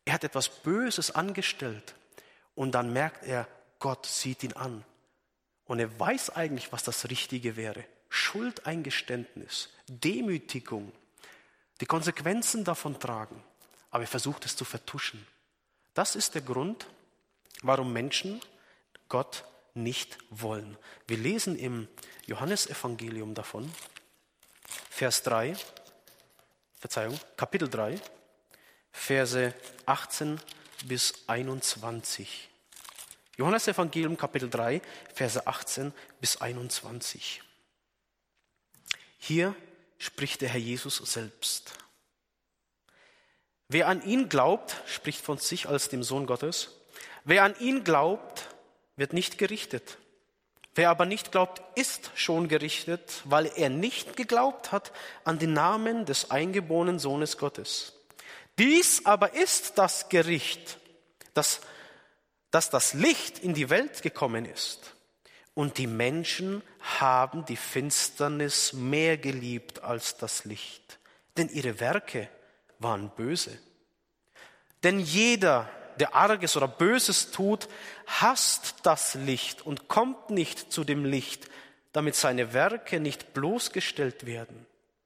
Er hat etwas Böses angestellt und dann merkt er, Gott sieht ihn an. Und er weiß eigentlich, was das Richtige wäre. Schuldeingeständnis, Demütigung, die Konsequenzen davon tragen. Aber er versucht es zu vertuschen. Das ist der Grund, warum Menschen Gott nicht wollen. Wir lesen im Johannesevangelium davon, Vers drei, Verzeihung, Kapitel drei, Verse achtzehn bis einundzwanzig. Johannesevangelium, Kapitel drei, Verse achtzehn bis einundzwanzig. Hier spricht der Herr Jesus selbst. Wer an ihn glaubt, spricht von sich als dem Sohn Gottes, wer an ihn glaubt, wird nicht gerichtet. Wer aber nicht glaubt, ist schon gerichtet, weil er nicht geglaubt hat an den Namen des eingeborenen Sohnes Gottes. Dies aber ist das Gericht, dass, dass das Licht in die Welt gekommen ist. Und die Menschen haben die Finsternis mehr geliebt als das Licht, denn ihre Werke waren böse. Denn jeder, der Arges oder Böses tut, hasst das Licht und kommt nicht zu dem Licht, damit seine Werke nicht bloßgestellt werden.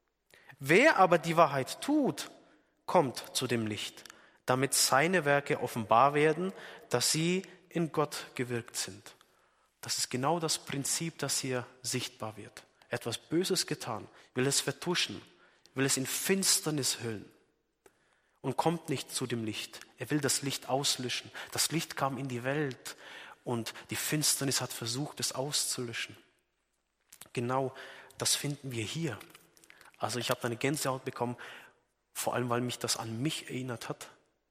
Wer aber die Wahrheit tut, kommt zu dem Licht, damit seine Werke offenbar werden, dass sie in Gott gewirkt sind. Das ist genau das Prinzip, das hier sichtbar wird. Etwas Böses getan, will es vertuschen, will es in Finsternis hüllen und kommt nicht zu dem Licht. Er will das Licht auslöschen. Das Licht kam in die Welt und die Finsternis hat versucht, es auszulöschen. Genau das finden wir hier. Also ich habe eine Gänsehaut bekommen, vor allem weil mich das an mich erinnert hat,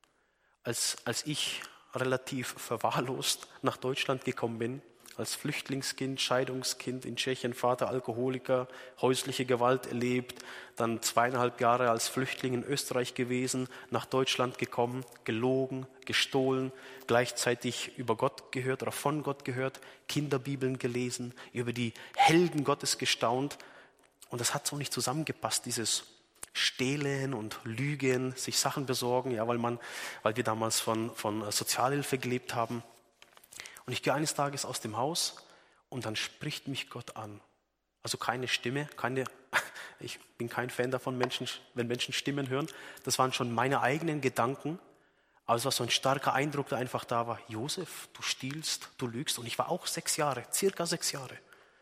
als, als ich relativ verwahrlost nach Deutschland gekommen bin, als Flüchtlingskind, Scheidungskind in Tschechien, Vater Alkoholiker, häusliche Gewalt erlebt, dann zweieinhalb Jahre als Flüchtling in Österreich gewesen, nach Deutschland gekommen, gelogen, gestohlen, gleichzeitig über Gott gehört oder von Gott gehört, Kinderbibeln gelesen, über die Helden Gottes gestaunt. Und das hat so nicht zusammengepasst, dieses Stehlen und Lügen, sich Sachen besorgen, ja, weil man, weil wir damals von, von Sozialhilfe gelebt haben. Und ich gehe eines Tages aus dem Haus und dann spricht mich Gott an. Also keine Stimme, keine, ich bin kein Fan davon, Menschen, wenn Menschen Stimmen hören. Das waren schon meine eigenen Gedanken. Aber es war so ein starker Eindruck, der einfach da war. Josef, du stiehlst, du lügst. Und ich war auch sechs Jahre, circa sechs Jahre.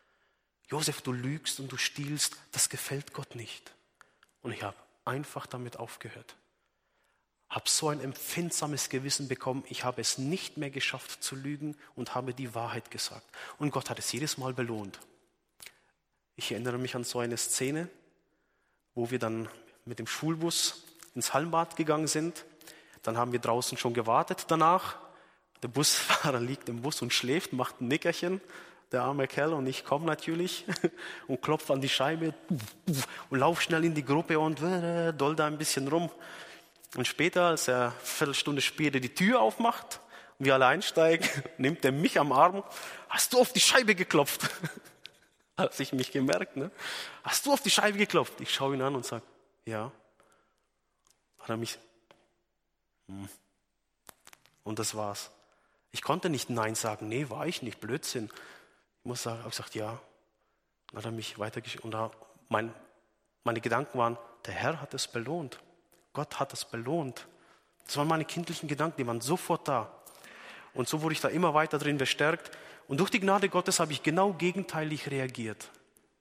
Josef, du lügst und du stiehlst, das gefällt Gott nicht. Und ich habe einfach damit aufgehört. Habe so ein empfindsames Gewissen bekommen, ich habe es nicht mehr geschafft zu lügen und habe die Wahrheit gesagt. Und Gott hat es jedes Mal belohnt. Ich erinnere mich an so eine Szene, wo wir dann mit dem Schulbus ins Hallenbad gegangen sind. Dann haben wir draußen schon gewartet danach. Der Busfahrer liegt im Bus und schläft, macht ein Nickerchen, der arme Kerl, und ich komme natürlich und klopfe an die Scheibe und laufe schnell in die Gruppe und doll da ein bisschen rum. Und später, als er eine Viertelstunde später die Tür aufmacht und wir alle einsteigen, nimmt er mich am Arm. Hast du auf die Scheibe geklopft? Hat sich mich gemerkt, ne? Hast du auf die Scheibe geklopft? Ich schaue ihn an und sage, ja. Hat er mich, hm. Und das war's. Ich konnte nicht Nein sagen. Nee, war ich nicht. Blödsinn. Ich muss sagen, habe gesagt, ja. Dann hat er mich weitergeschickt. Und da mein, meine Gedanken waren, der Herr hat es belohnt. Gott hat es belohnt. Das waren meine kindlichen Gedanken, die waren sofort da. Und so wurde ich da immer weiter drin bestärkt. Und durch die Gnade Gottes habe ich genau gegenteilig reagiert.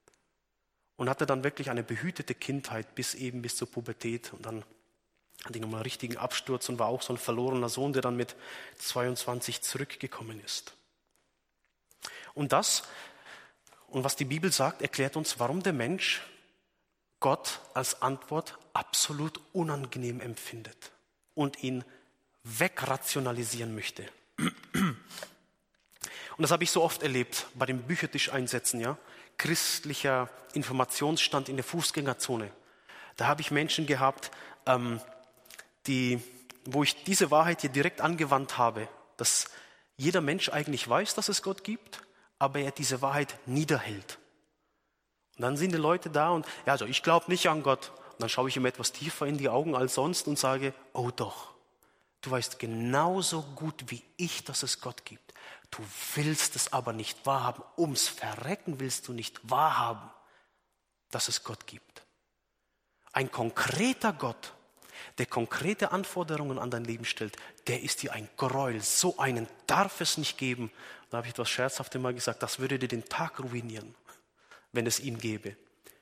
Und hatte dann wirklich eine behütete Kindheit bis eben bis zur Pubertät. Und dann hatte ich nochmal einen richtigen Absturz und war auch so ein verlorener Sohn, der dann mit zweiundzwanzig zurückgekommen ist. Und das, und was die Bibel sagt, erklärt uns, warum der Mensch Gott als Antwort absolut unangenehm empfindet und ihn wegrationalisieren möchte. Und das habe ich so oft erlebt bei den Büchertischeinsätzen, ja, christlicher Informationsstand in der Fußgängerzone. Da habe ich Menschen gehabt, ähm, die, wo ich diese Wahrheit hier direkt angewandt habe, dass jeder Mensch eigentlich weiß, dass es Gott gibt, aber er diese Wahrheit niederhält. Und dann sind die Leute da und, ja, also ich glaube nicht an Gott. Und dann schaue ich ihm etwas tiefer in die Augen als sonst und sage, oh doch, Du weißt genauso gut wie ich, dass es Gott gibt. Du willst es aber nicht wahrhaben. Ums Verrecken willst du nicht wahrhaben, dass es Gott gibt. Ein konkreter Gott, der konkrete Anforderungen an dein Leben stellt, der ist dir ein Gräuel. So einen darf es nicht geben. Da habe ich etwas scherzhaft immer gesagt, das würde dir den Tag ruinieren, wenn es ihn gäbe.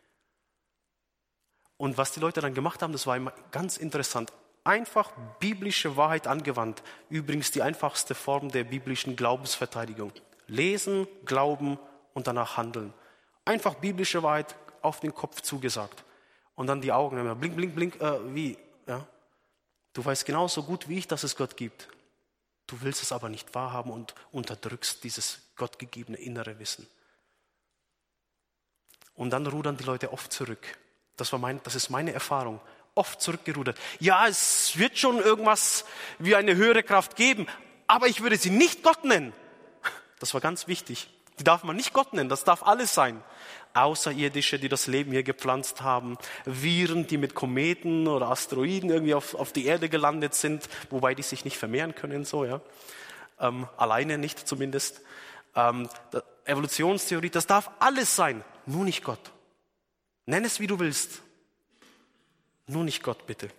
Und was die Leute dann gemacht haben, das war immer ganz interessant. Einfach biblische Wahrheit angewandt. Übrigens die einfachste Form der biblischen Glaubensverteidigung. Lesen, glauben und danach handeln. Einfach biblische Wahrheit auf den Kopf zugesagt. Und dann die Augen immer blink, blink, blink, äh, wie? Ja? Du weißt genauso gut wie ich, dass es Gott gibt. Du willst es aber nicht wahrhaben und unterdrückst dieses gottgegebene innere Wissen. Und dann rudern die Leute oft zurück. Das war mein, das ist meine Erfahrung. Oft zurückgerudert. Ja, es wird schon irgendwas wie eine höhere Kraft geben, aber ich würde sie nicht Gott nennen. Das war ganz wichtig. Die darf man nicht Gott nennen, das darf alles sein. Außerirdische, die das Leben hier gepflanzt haben, Viren, die mit Kometen oder Asteroiden irgendwie auf, auf die Erde gelandet sind, wobei die sich nicht vermehren können, so, ja. Ähm, alleine nicht zumindest. Ähm, Evolutionstheorie, das darf alles sein, nur nicht Gott. Nenn es, wie du willst. Nur nicht Gott, bitte.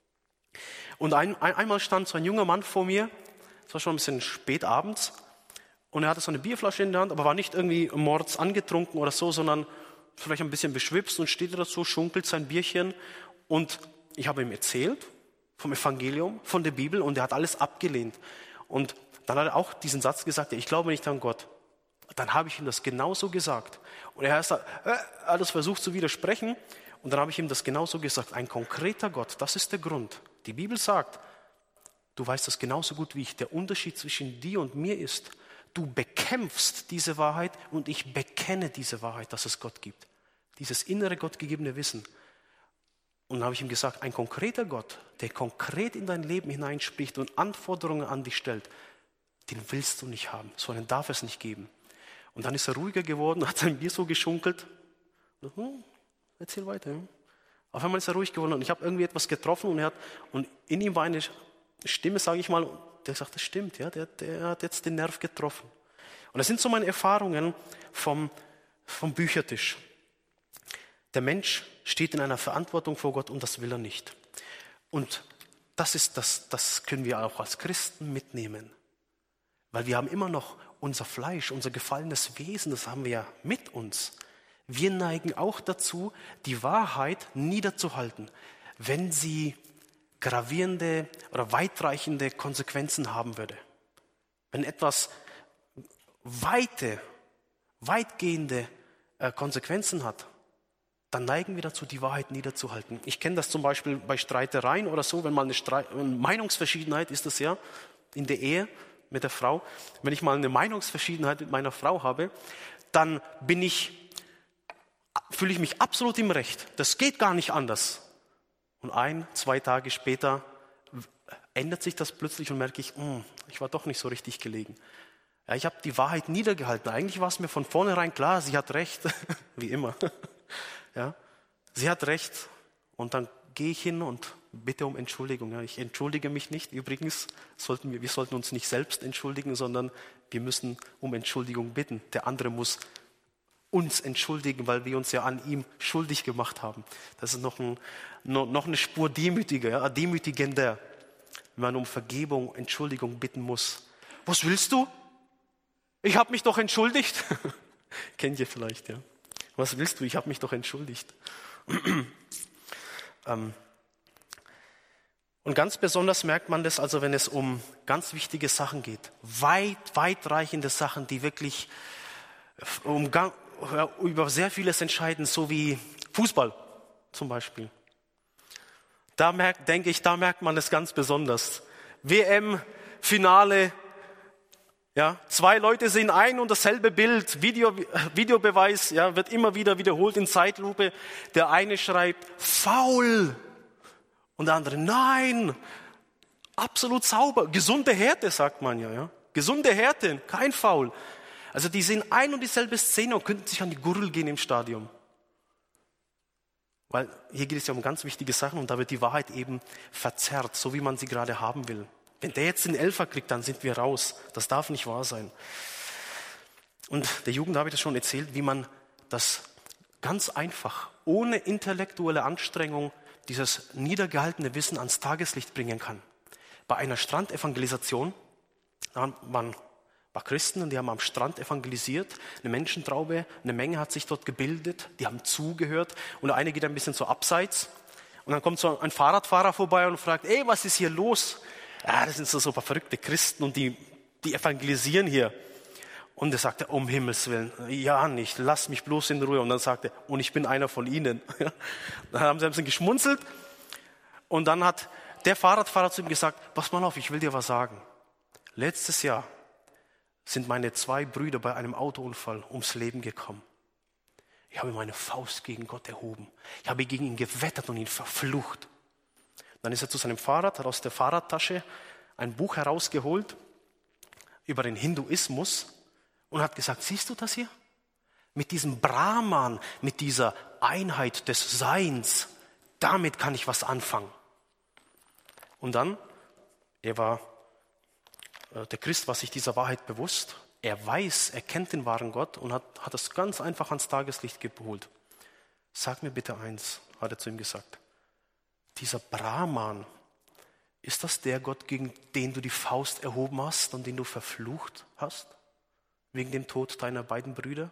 Und ein, ein, einmal stand so ein junger Mann vor mir, es war schon ein bisschen spät abends, und er hatte so eine Bierflasche in der Hand, aber war nicht irgendwie mords angetrunken oder so, sondern vielleicht ein bisschen beschwipst und steht da so, schunkelt sein Bierchen. Und ich habe ihm erzählt vom Evangelium, von der Bibel, und er hat alles abgelehnt. Und dann hat er auch diesen Satz gesagt, ich glaube nicht an Gott. Dann habe ich ihm das genauso gesagt. Und er hat alles versucht zu widersprechen. Und dann habe ich ihm das genauso gesagt. Ein konkreter Gott, das ist der Grund. Die Bibel sagt, du weißt das genauso gut wie ich. Der Unterschied zwischen dir und mir ist, du bekämpfst diese Wahrheit und ich bekenne diese Wahrheit, dass es Gott gibt. Dieses innere gottgegebene Wissen. Und dann habe ich ihm gesagt, ein konkreter Gott, der konkret in dein Leben hineinspricht und Anforderungen an dich stellt, den willst du nicht haben. So einen darf es nicht geben. Und dann ist er ruhiger geworden, hat sein Bier so geschunkelt. Hm, erzähl weiter. Ja. Auf einmal ist er ruhig geworden und ich habe irgendwie etwas getroffen und, er hat, und in ihm war eine Stimme, sage ich mal, der sagt, das stimmt, ja, der, der hat jetzt den Nerv getroffen. Und das sind so meine Erfahrungen vom, vom Büchertisch. Der Mensch steht in einer Verantwortung vor Gott und das will er nicht. Und das ist das, das können wir auch als Christen mitnehmen. Weil wir haben immer noch unser Fleisch, unser gefallenes Wesen, das haben wir ja mit uns. Wir neigen auch dazu, die Wahrheit niederzuhalten, wenn sie gravierende oder weitreichende Konsequenzen haben würde. Wenn etwas weite, weitgehende äh, Konsequenzen hat, dann neigen wir dazu, die Wahrheit niederzuhalten. Ich kenne das zum Beispiel bei Streitereien oder so, wenn mal eine, Streit, eine Meinungsverschiedenheit ist das ja in der Ehe mit der Frau. Wenn ich mal eine Meinungsverschiedenheit mit meiner Frau habe, dann bin ich, fühle ich mich absolut im Recht. Das geht gar nicht anders. Und ein, zwei Tage später ändert sich das plötzlich und merke ich, mh, ich war doch nicht so richtig gelegen. Ja, ich habe die Wahrheit niedergehalten. Eigentlich war es mir von vornherein klar, sie hat recht, wie immer. Ja, sie hat recht. Und dann gehe ich hin und bitte um Entschuldigung. Ja, ich entschuldige mich nicht. Übrigens, sollten wir, wir sollten uns nicht selbst entschuldigen, sondern wir müssen um Entschuldigung bitten. Der andere muss uns entschuldigen, weil wir uns ja an ihm schuldig gemacht haben. Das ist noch, ein, noch eine Spur demütiger, ja, demütigender, wenn man um Vergebung, Entschuldigung bitten muss. Was willst du? Ich habe mich doch entschuldigt. Kennt ihr vielleicht, ja. Was willst du? Ich habe mich doch entschuldigt. ähm, und ganz besonders merkt man das, also wenn es um ganz wichtige Sachen geht, weit, weitreichende Sachen, die wirklich um, über sehr vieles entscheiden, so wie Fußball zum Beispiel. Da merkt, denke ich, da merkt man das ganz besonders. W M-Finale, ja, zwei Leute sehen ein und dasselbe Bild, Video, Videobeweis, ja, wird immer wieder wiederholt in Zeitlupe. Der eine schreibt, faul. Und der andere, nein, absolut sauber. Gesunde Härte, sagt man ja, ja. Gesunde Härte, kein Faul. Also die sehen ein und dieselbe Szene und könnten sich an die Gurgel gehen im Stadion. Weil hier geht es ja um ganz wichtige Sachen und da wird die Wahrheit eben verzerrt, so wie man sie gerade haben will. Wenn der jetzt den Elfer kriegt, dann sind wir raus. Das darf nicht wahr sein. Und der Jugend habe ich das schon erzählt, wie man das ganz einfach, ohne intellektuelle Anstrengung, dieses niedergehaltene Wissen ans Tageslicht bringen kann. Bei einer Strandevangelisation, da waren war Christen und die haben am Strand evangelisiert, eine Menschentraube, eine Menge hat sich dort gebildet, die haben zugehört und der eine geht ein bisschen so abseits und dann kommt so ein Fahrradfahrer vorbei und fragt, ey, was ist hier los? Ja, das sind so super verrückte Christen und die, die evangelisieren hier. Und er sagte, um Himmels Willen, ja nicht, lass mich bloß in Ruhe. Und dann sagte er, und ich bin einer von ihnen. Dann haben sie ein bisschen geschmunzelt und dann hat der Fahrradfahrer zu ihm gesagt, pass mal auf, ich will dir was sagen. Letztes Jahr sind meine zwei Brüder bei einem Autounfall ums Leben gekommen. Ich habe meine Faust gegen Gott erhoben. Ich habe gegen ihn gewettert und ihn verflucht. Dann ist er zu seinem Fahrrad, hat aus der Fahrradtasche ein Buch herausgeholt über den Hinduismus und hat gesagt, siehst du das hier? Mit diesem Brahman, mit dieser Einheit des Seins, damit kann ich was anfangen. Und dann, er war Der Christ war sich dieser Wahrheit bewusst. Er weiß, er kennt den wahren Gott und hat, hat das ganz einfach ans Tageslicht geholt. Sag mir bitte eins, hat er zu ihm gesagt. Dieser Brahman, ist das der Gott, gegen den du die Faust erhoben hast und den du verflucht hast? Wegen dem Tod deiner beiden Brüder?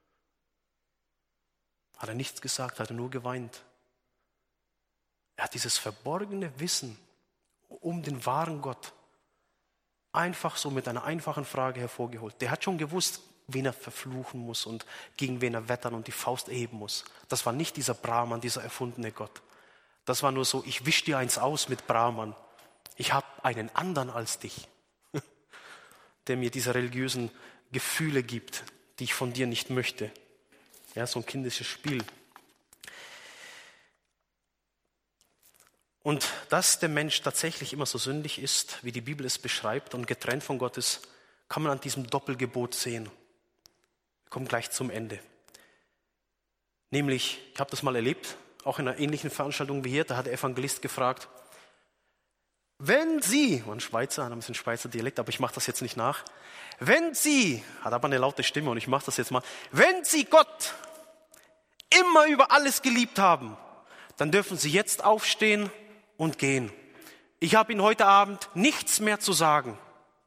Hat er nichts gesagt, hat er nur geweint. Er hat dieses verborgene Wissen um den wahren Gott einfach so mit einer einfachen Frage hervorgeholt. Der hat schon gewusst, wen er verfluchen muss und gegen wen er wettern und die Faust erheben muss. Das war nicht dieser Brahman, dieser erfundene Gott. Das war nur so, ich wisch dir eins aus mit Brahman. Ich habe einen anderen als dich, der mir diese religiösen Gefühle gibt, die ich von dir nicht möchte. Ja, so ein kindisches Spiel. Und dass der Mensch tatsächlich immer so sündig ist, wie die Bibel es beschreibt und getrennt von Gott ist, kann man an diesem Doppelgebot sehen. Wir kommen gleich zum Ende. Nämlich, ich habe das mal erlebt, auch in einer ähnlichen Veranstaltung wie hier, da hat der Evangelist gefragt, wenn Sie, ein Schweizer, hat ein bisschen Schweizer Dialekt, aber ich mache das jetzt nicht nach, wenn Sie, hat aber eine laute Stimme und ich mache das jetzt mal, wenn Sie Gott immer über alles geliebt haben, dann dürfen Sie jetzt aufstehen und gehen. Ich habe Ihnen heute Abend nichts mehr zu sagen.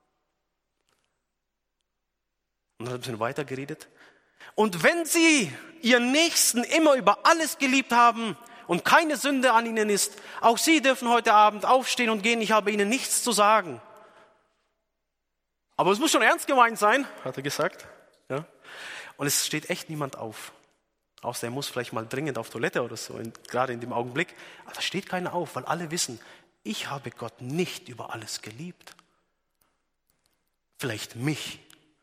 Und dann hat er ein bisschen weiter geredet. Und wenn Sie Ihren Nächsten immer über alles geliebt haben und keine Sünde an Ihnen ist, auch Sie dürfen heute Abend aufstehen und gehen. Ich habe Ihnen nichts zu sagen. Aber es muss schon ernst gemeint sein, hat er gesagt. Ja. Und es steht echt niemand auf. Außer er muss vielleicht mal dringend auf Toilette oder so, in, gerade in dem Augenblick. Aber da steht keiner auf, weil alle wissen, ich habe Gott nicht über alles geliebt. Vielleicht mich.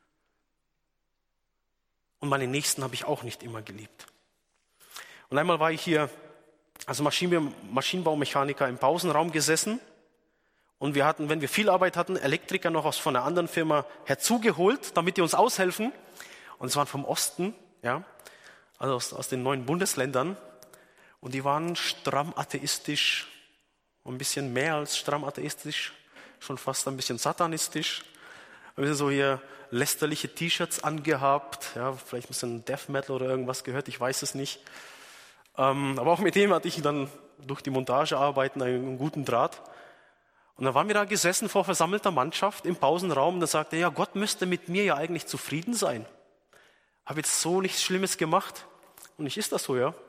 Und meine Nächsten habe ich auch nicht immer geliebt. Und einmal war ich hier als Maschinenbaumechaniker im Pausenraum gesessen. Und wir hatten, wenn wir viel Arbeit hatten, Elektriker noch aus von einer anderen Firma herzugeholt, damit die uns aushelfen. Und es waren vom Osten, ja. Also aus, aus den neuen Bundesländern. Und die waren stramm atheistisch, ein bisschen mehr als stramm atheistisch, schon fast ein bisschen satanistisch. Haben so hier lästerliche T-Shirts angehabt, ja, vielleicht ein bisschen Death Metal oder irgendwas gehört, ich weiß es nicht. Ähm, aber auch mit dem hatte ich dann durch die Montagearbeiten einen, einen guten Draht. Und dann waren wir da gesessen vor versammelter Mannschaft im Pausenraum und da sagte er, ja, Gott müsste mit mir ja eigentlich zufrieden sein. Habe jetzt so nichts Schlimmes gemacht. Und nicht ist das so, ja.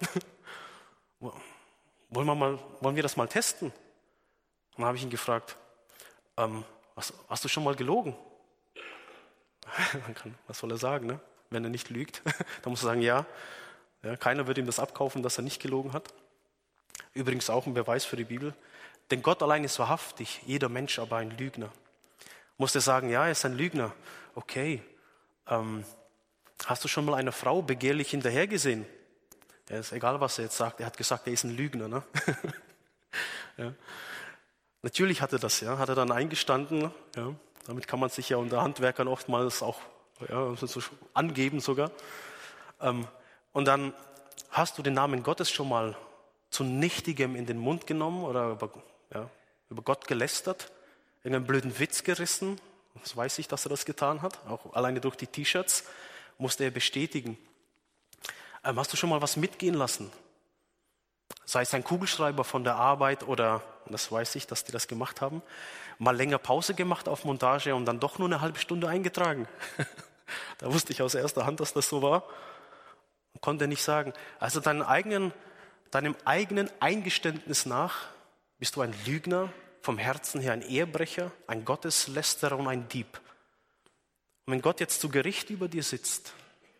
Wollen wir, mal, wollen wir das mal testen? Und dann habe ich ihn gefragt, ähm, hast, hast du schon mal gelogen? Man kann, was soll er sagen, ne? Wenn er nicht lügt? Dann muss er sagen, ja. ja. Keiner wird ihm das abkaufen, dass er nicht gelogen hat. Übrigens auch ein Beweis für die Bibel. Denn Gott allein ist wahrhaftig, jeder Mensch aber ein Lügner. Muss er sagen, ja, er ist ein Lügner. Okay, ähm, hast du schon mal einer Frau begehrlich hinterhergesehen? Ja, ist egal, was er jetzt sagt. Er hat gesagt, er ist ein Lügner. Ne? ja. Natürlich hat er das, ja, hat er dann eingestanden. Ja. Damit kann man sich ja unter Handwerkern oftmals auch ja, so angeben sogar. Ähm, und dann hast du den Namen Gottes schon mal zu Nichtigem in den Mund genommen oder über, ja, über Gott gelästert? irgendeinen blöden Witz gerissen. Das weiß ich, dass er das getan hat. Auch alleine durch die T-Shirts musste er bestätigen. Ähm, hast du schon mal was mitgehen lassen? Sei es ein Kugelschreiber von der Arbeit oder, das weiß ich, dass die das gemacht haben, mal länger Pause gemacht auf Montage und dann doch nur eine halbe Stunde eingetragen. Da wusste ich aus erster Hand, dass das so war. Und konnte nicht sagen. Also deinen eigenen, deinem eigenen Eingeständnis nach bist du ein Lügner, vom Herzen her ein Ehebrecher, ein Gotteslästerer und ein Dieb. Und wenn Gott jetzt zu Gericht über dir sitzt,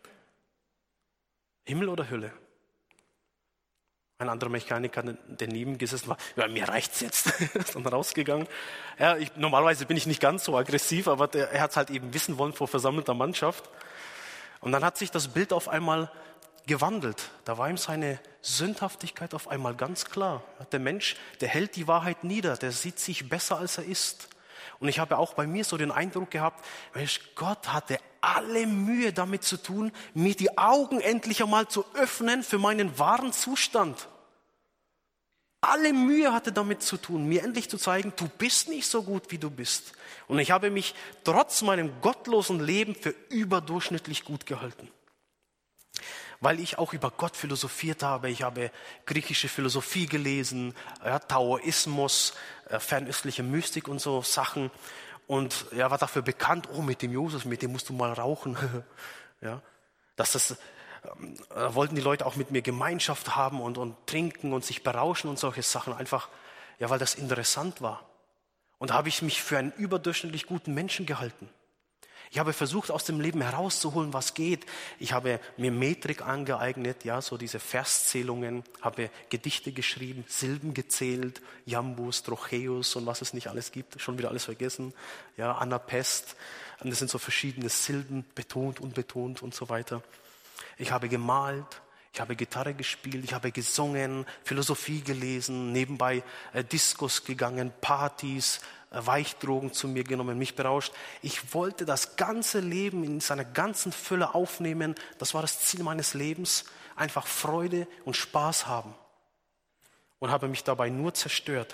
Himmel oder Hölle? Ein anderer Mechaniker, der neben gesessen war, ja, mir reicht's jetzt, ist dann rausgegangen. Ja, ich, normalerweise bin ich nicht ganz so aggressiv, aber der, er hat es halt eben wissen wollen vor versammelter Mannschaft. Und dann hat sich das Bild auf einmal gewandelt. Da war ihm seine Sündhaftigkeit auf einmal ganz klar. Der Mensch, der hält die Wahrheit nieder, der sieht sich besser, als er ist. Und ich habe auch bei mir so den Eindruck gehabt, Mensch, Gott hatte alle Mühe damit zu tun, mir die Augen endlich einmal zu öffnen für meinen wahren Zustand. Alle Mühe hatte damit zu tun, mir endlich zu zeigen, du bist nicht so gut, wie du bist. Und ich habe mich trotz meinem gottlosen Leben für überdurchschnittlich gut gehalten. Weil ich auch über Gott philosophiert habe. Ich habe griechische Philosophie gelesen, ja, Taoismus, äh, fernöstliche Mystik und so Sachen. Und ja, war dafür bekannt, oh, mit dem Jesus, mit dem musst du mal rauchen. Ja, dass das, ähm, da wollten die Leute auch mit mir Gemeinschaft haben und, und trinken und sich berauschen und solche Sachen. Einfach, ja, weil das interessant war. Und da habe ich mich für einen überdurchschnittlich guten Menschen gehalten. Ich habe versucht, aus dem Leben herauszuholen, was geht. Ich habe mir Metrik angeeignet, ja, so diese Verszählungen, habe Gedichte geschrieben, Silben gezählt, Jambus, Trocheus und was es nicht alles gibt, schon wieder alles vergessen. Ja, Anapest, und das sind so verschiedene Silben, betont, unbetont und so weiter. Ich habe gemalt, ich habe Gitarre gespielt, ich habe gesungen, Philosophie gelesen, nebenbei äh, Diskos gegangen, Partys, Weichdrogen zu mir genommen, mich berauscht. Ich wollte das ganze Leben in seiner ganzen Fülle aufnehmen. Das war das Ziel meines Lebens. Einfach Freude und Spaß haben. Und habe mich dabei nur zerstört.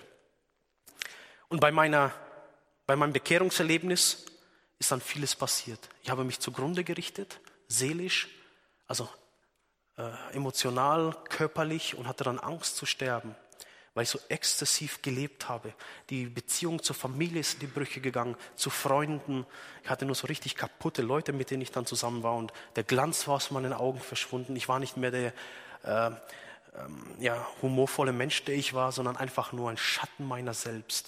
Und bei meiner, bei meinem Bekehrungserlebnis ist dann vieles passiert. Ich habe mich zugrunde gerichtet, seelisch, also äh, emotional, körperlich und hatte dann Angst zu sterben, weil ich so exzessiv gelebt habe. Die Beziehung zur Familie ist in die Brüche gegangen, zu Freunden. Ich hatte nur so richtig kaputte Leute, mit denen ich dann zusammen war. Und der Glanz war aus meinen Augen verschwunden. Ich war nicht mehr der äh, ähm, ja, humorvolle Mensch, der ich war, sondern einfach nur ein Schatten meiner selbst.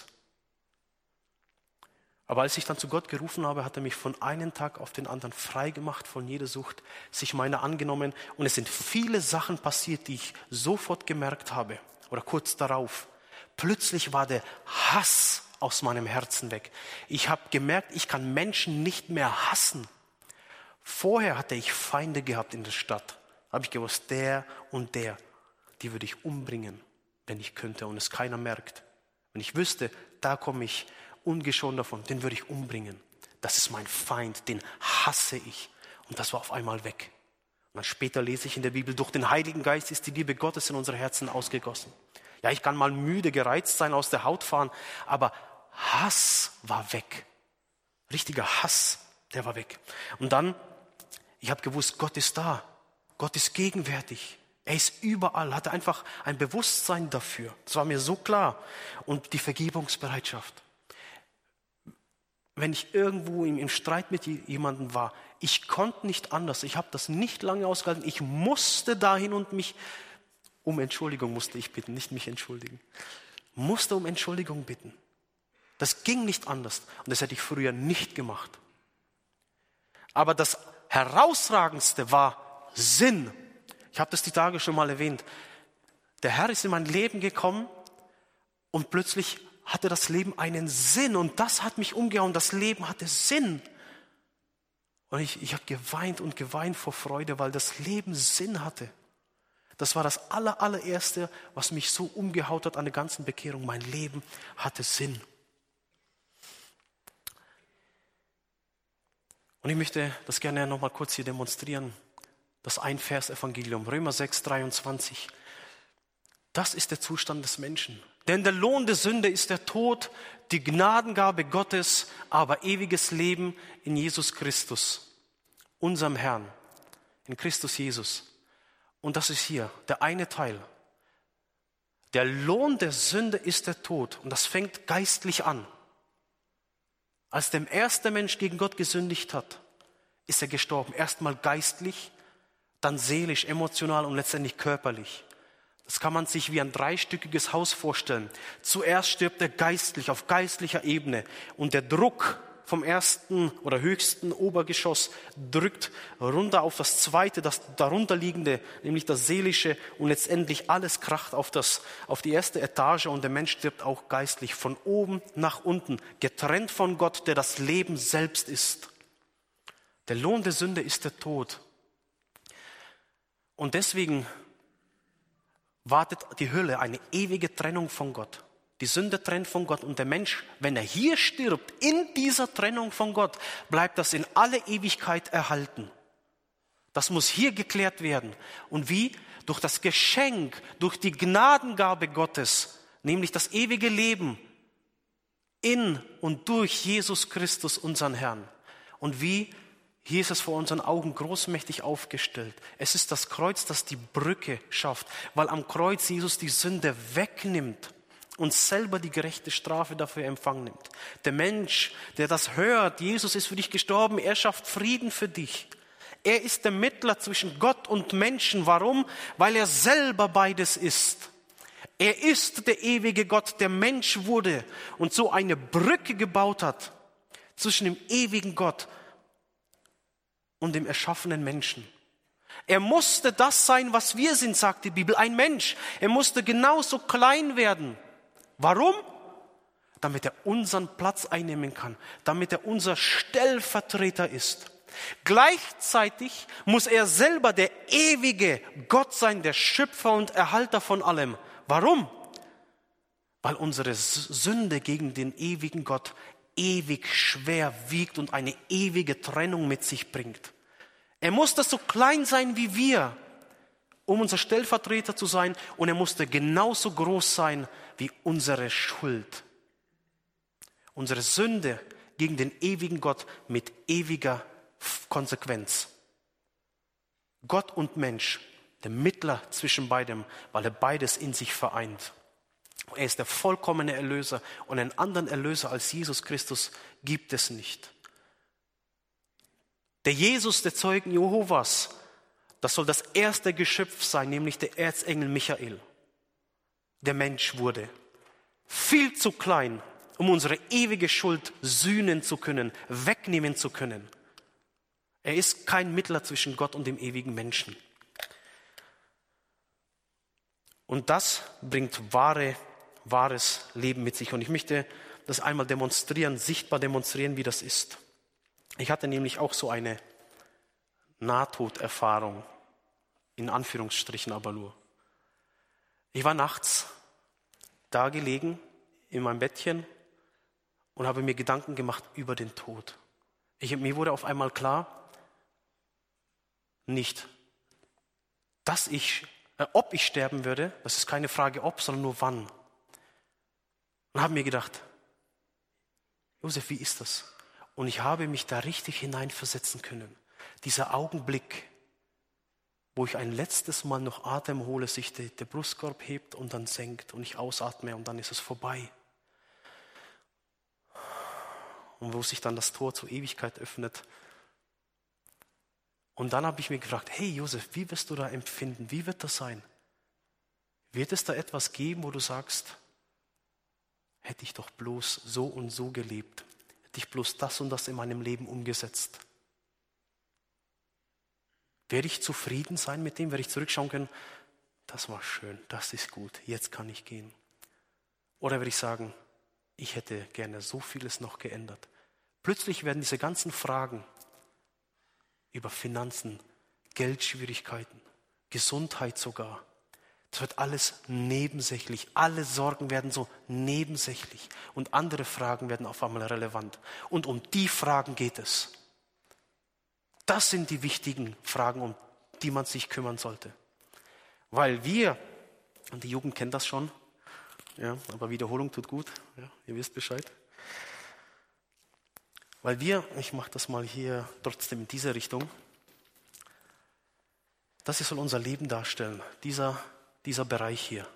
Aber als ich dann zu Gott gerufen habe, hat er mich von einem Tag auf den anderen frei gemacht von jeder Sucht, sich meiner angenommen. Und es sind viele Sachen passiert, die ich sofort gemerkt habe. Oder kurz darauf, plötzlich war der Hass aus meinem Herzen weg. Ich habe gemerkt, ich kann Menschen nicht mehr hassen. Vorher hatte ich Feinde gehabt in der Stadt. Habe ich gewusst, der und der, die würde ich umbringen, wenn ich könnte und es keiner merkt. Wenn ich wüsste, da komme ich ungeschoren davon, den würde ich umbringen. Das ist mein Feind, den hasse ich. Und das war auf einmal weg. Und dann später lese ich in der Bibel, durch den Heiligen Geist ist die Liebe Gottes in unsere Herzen ausgegossen. Ja, ich kann mal müde, gereizt sein, aus der Haut fahren, aber Hass war weg. Richtiger Hass, der war weg. Und dann, ich habe gewusst, Gott ist da. Gott ist gegenwärtig. Er ist überall, hatte einfach ein Bewusstsein dafür. Das war mir so klar. Und die Vergebungsbereitschaft. Wenn ich irgendwo im, im Streit mit jemandem war, ich konnte nicht anders, ich habe das nicht lange ausgehalten, ich musste dahin und mich, um Entschuldigung musste ich bitten, nicht mich entschuldigen, musste um Entschuldigung bitten. Das ging nicht anders und das hätte ich früher nicht gemacht. Aber das Herausragendste war Sinn. Ich habe das die Tage schon mal erwähnt. Der Herr ist in mein Leben gekommen und plötzlich hatte das Leben einen Sinn und das hat mich umgehauen. Das Leben hatte Sinn. Und ich, ich habe geweint und geweint vor Freude, weil das Leben Sinn hatte. Das war das aller, allererste, was mich so umgehaut hat an der ganzen Bekehrung. Mein Leben hatte Sinn. Und ich möchte das gerne noch mal kurz hier demonstrieren. Das Ein-Vers-Evangelium, Römer sechs, dreiundzwanzig. Das ist der Zustand des Menschen. Denn der Lohn der Sünde ist der Tod, die Gnadengabe Gottes, aber ewiges Leben in Jesus Christus, unserem Herrn, in Christus Jesus. Und das ist hier der eine Teil. Der Lohn der Sünde ist der Tod. Und das fängt geistlich an. Als der erste Mensch gegen Gott gesündigt hat, ist er gestorben. Erstmal geistlich, dann seelisch, emotional und letztendlich körperlich. Das kann man sich wie ein dreistöckiges Haus vorstellen. Zuerst stirbt er geistlich, auf geistlicher Ebene. Und der Druck vom ersten oder höchsten Obergeschoss drückt runter auf das zweite, das darunterliegende, nämlich das seelische. Und letztendlich alles kracht auf, das, auf die erste Etage. Und der Mensch stirbt auch geistlich von oben nach unten, getrennt von Gott, der das Leben selbst ist. Der Lohn der Sünde ist der Tod. Und deswegen wartet die Hölle eine ewige Trennung von Gott. Die Sünde trennt von Gott und der Mensch, wenn er hier stirbt, in dieser Trennung von Gott, bleibt das in alle Ewigkeit erhalten. Das muss hier geklärt werden. Und wie? Durch das Geschenk, durch die Gnadengabe Gottes, nämlich das ewige Leben in und durch Jesus Christus, unseren Herrn. Und wie? Hier ist es vor unseren Augen großmächtig aufgestellt. Es ist das Kreuz, das die Brücke schafft, weil am Kreuz Jesus die Sünde wegnimmt und selber die gerechte Strafe dafür empfangen nimmt. Der Mensch, der das hört, Jesus ist für dich gestorben, er schafft Frieden für dich. Er ist der Mittler zwischen Gott und Menschen. Warum? Weil er selber beides ist. Er ist der ewige Gott, der Mensch wurde und so eine Brücke gebaut hat zwischen dem ewigen Gott und dem erschaffenen Menschen. Er musste das sein, was wir sind, sagt die Bibel, ein Mensch. Er musste genauso klein werden. Warum? Damit er unseren Platz einnehmen kann, damit er unser Stellvertreter ist. Gleichzeitig muss er selber der ewige Gott sein, der Schöpfer und Erhalter von allem. Warum? Weil unsere Sünde gegen den ewigen Gott ewig schwer wiegt und eine ewige Trennung mit sich bringt. Er musste so klein sein wie wir, um unser Stellvertreter zu sein, und er musste genauso groß sein wie unsere Schuld. Unsere Sünde gegen den ewigen Gott mit ewiger Konsequenz. Gott und Mensch, der Mittler zwischen beidem, weil er beides in sich vereint. Er ist der vollkommene Erlöser und einen anderen Erlöser als Jesus Christus gibt es nicht. Der Jesus, der Zeugen Jehovas, das soll das erste Geschöpf sein, nämlich der Erzengel Michael. Der Mensch wurde viel zu klein, um unsere ewige Schuld sühnen zu können, wegnehmen zu können. Er ist kein Mittler zwischen Gott und dem ewigen Menschen. Und das bringt wahre wahres Leben mit sich. Und ich möchte das einmal demonstrieren, sichtbar demonstrieren, wie das ist. Ich hatte nämlich auch so eine Nahtoderfahrung, in Anführungsstrichen aber nur. Ich war nachts da gelegen in meinem Bettchen und habe mir Gedanken gemacht über den Tod. Ich, mir wurde auf einmal klar, nicht, dass ich, äh, ob ich sterben würde, das ist keine Frage ob, sondern nur wann. Und habe mir gedacht, Josef, wie ist das? Und ich habe mich da richtig hineinversetzen können. Dieser Augenblick, wo ich ein letztes Mal noch Atem hole, sich der, der Brustkorb hebt und dann senkt und ich ausatme und dann ist es vorbei. Und wo sich dann das Tor zur Ewigkeit öffnet. Und dann habe ich mir gefragt, hey Josef, wie wirst du da empfinden? Wie wird das sein? Wird es da etwas geben, wo du sagst, hätte ich doch bloß so und so gelebt, hätte ich bloß das und das in meinem Leben umgesetzt. Werde ich zufrieden sein mit dem? Werde ich zurückschauen können? Das war schön, das ist gut, jetzt kann ich gehen. Oder werde ich sagen, ich hätte gerne so vieles noch geändert. Plötzlich werden diese ganzen Fragen über Finanzen, Geldschwierigkeiten, Gesundheit sogar, das wird alles nebensächlich. Alle Sorgen werden so nebensächlich. Und andere Fragen werden auf einmal relevant. Und um die Fragen geht es. Das sind die wichtigen Fragen, um die man sich kümmern sollte. Weil wir, und die Jugend kennt das schon, ja, aber Wiederholung tut gut. Ja, ihr wisst Bescheid. Weil wir, ich mache das mal hier trotzdem in diese Richtung, das hier soll unser Leben darstellen, dieser, dieser Bereich hier.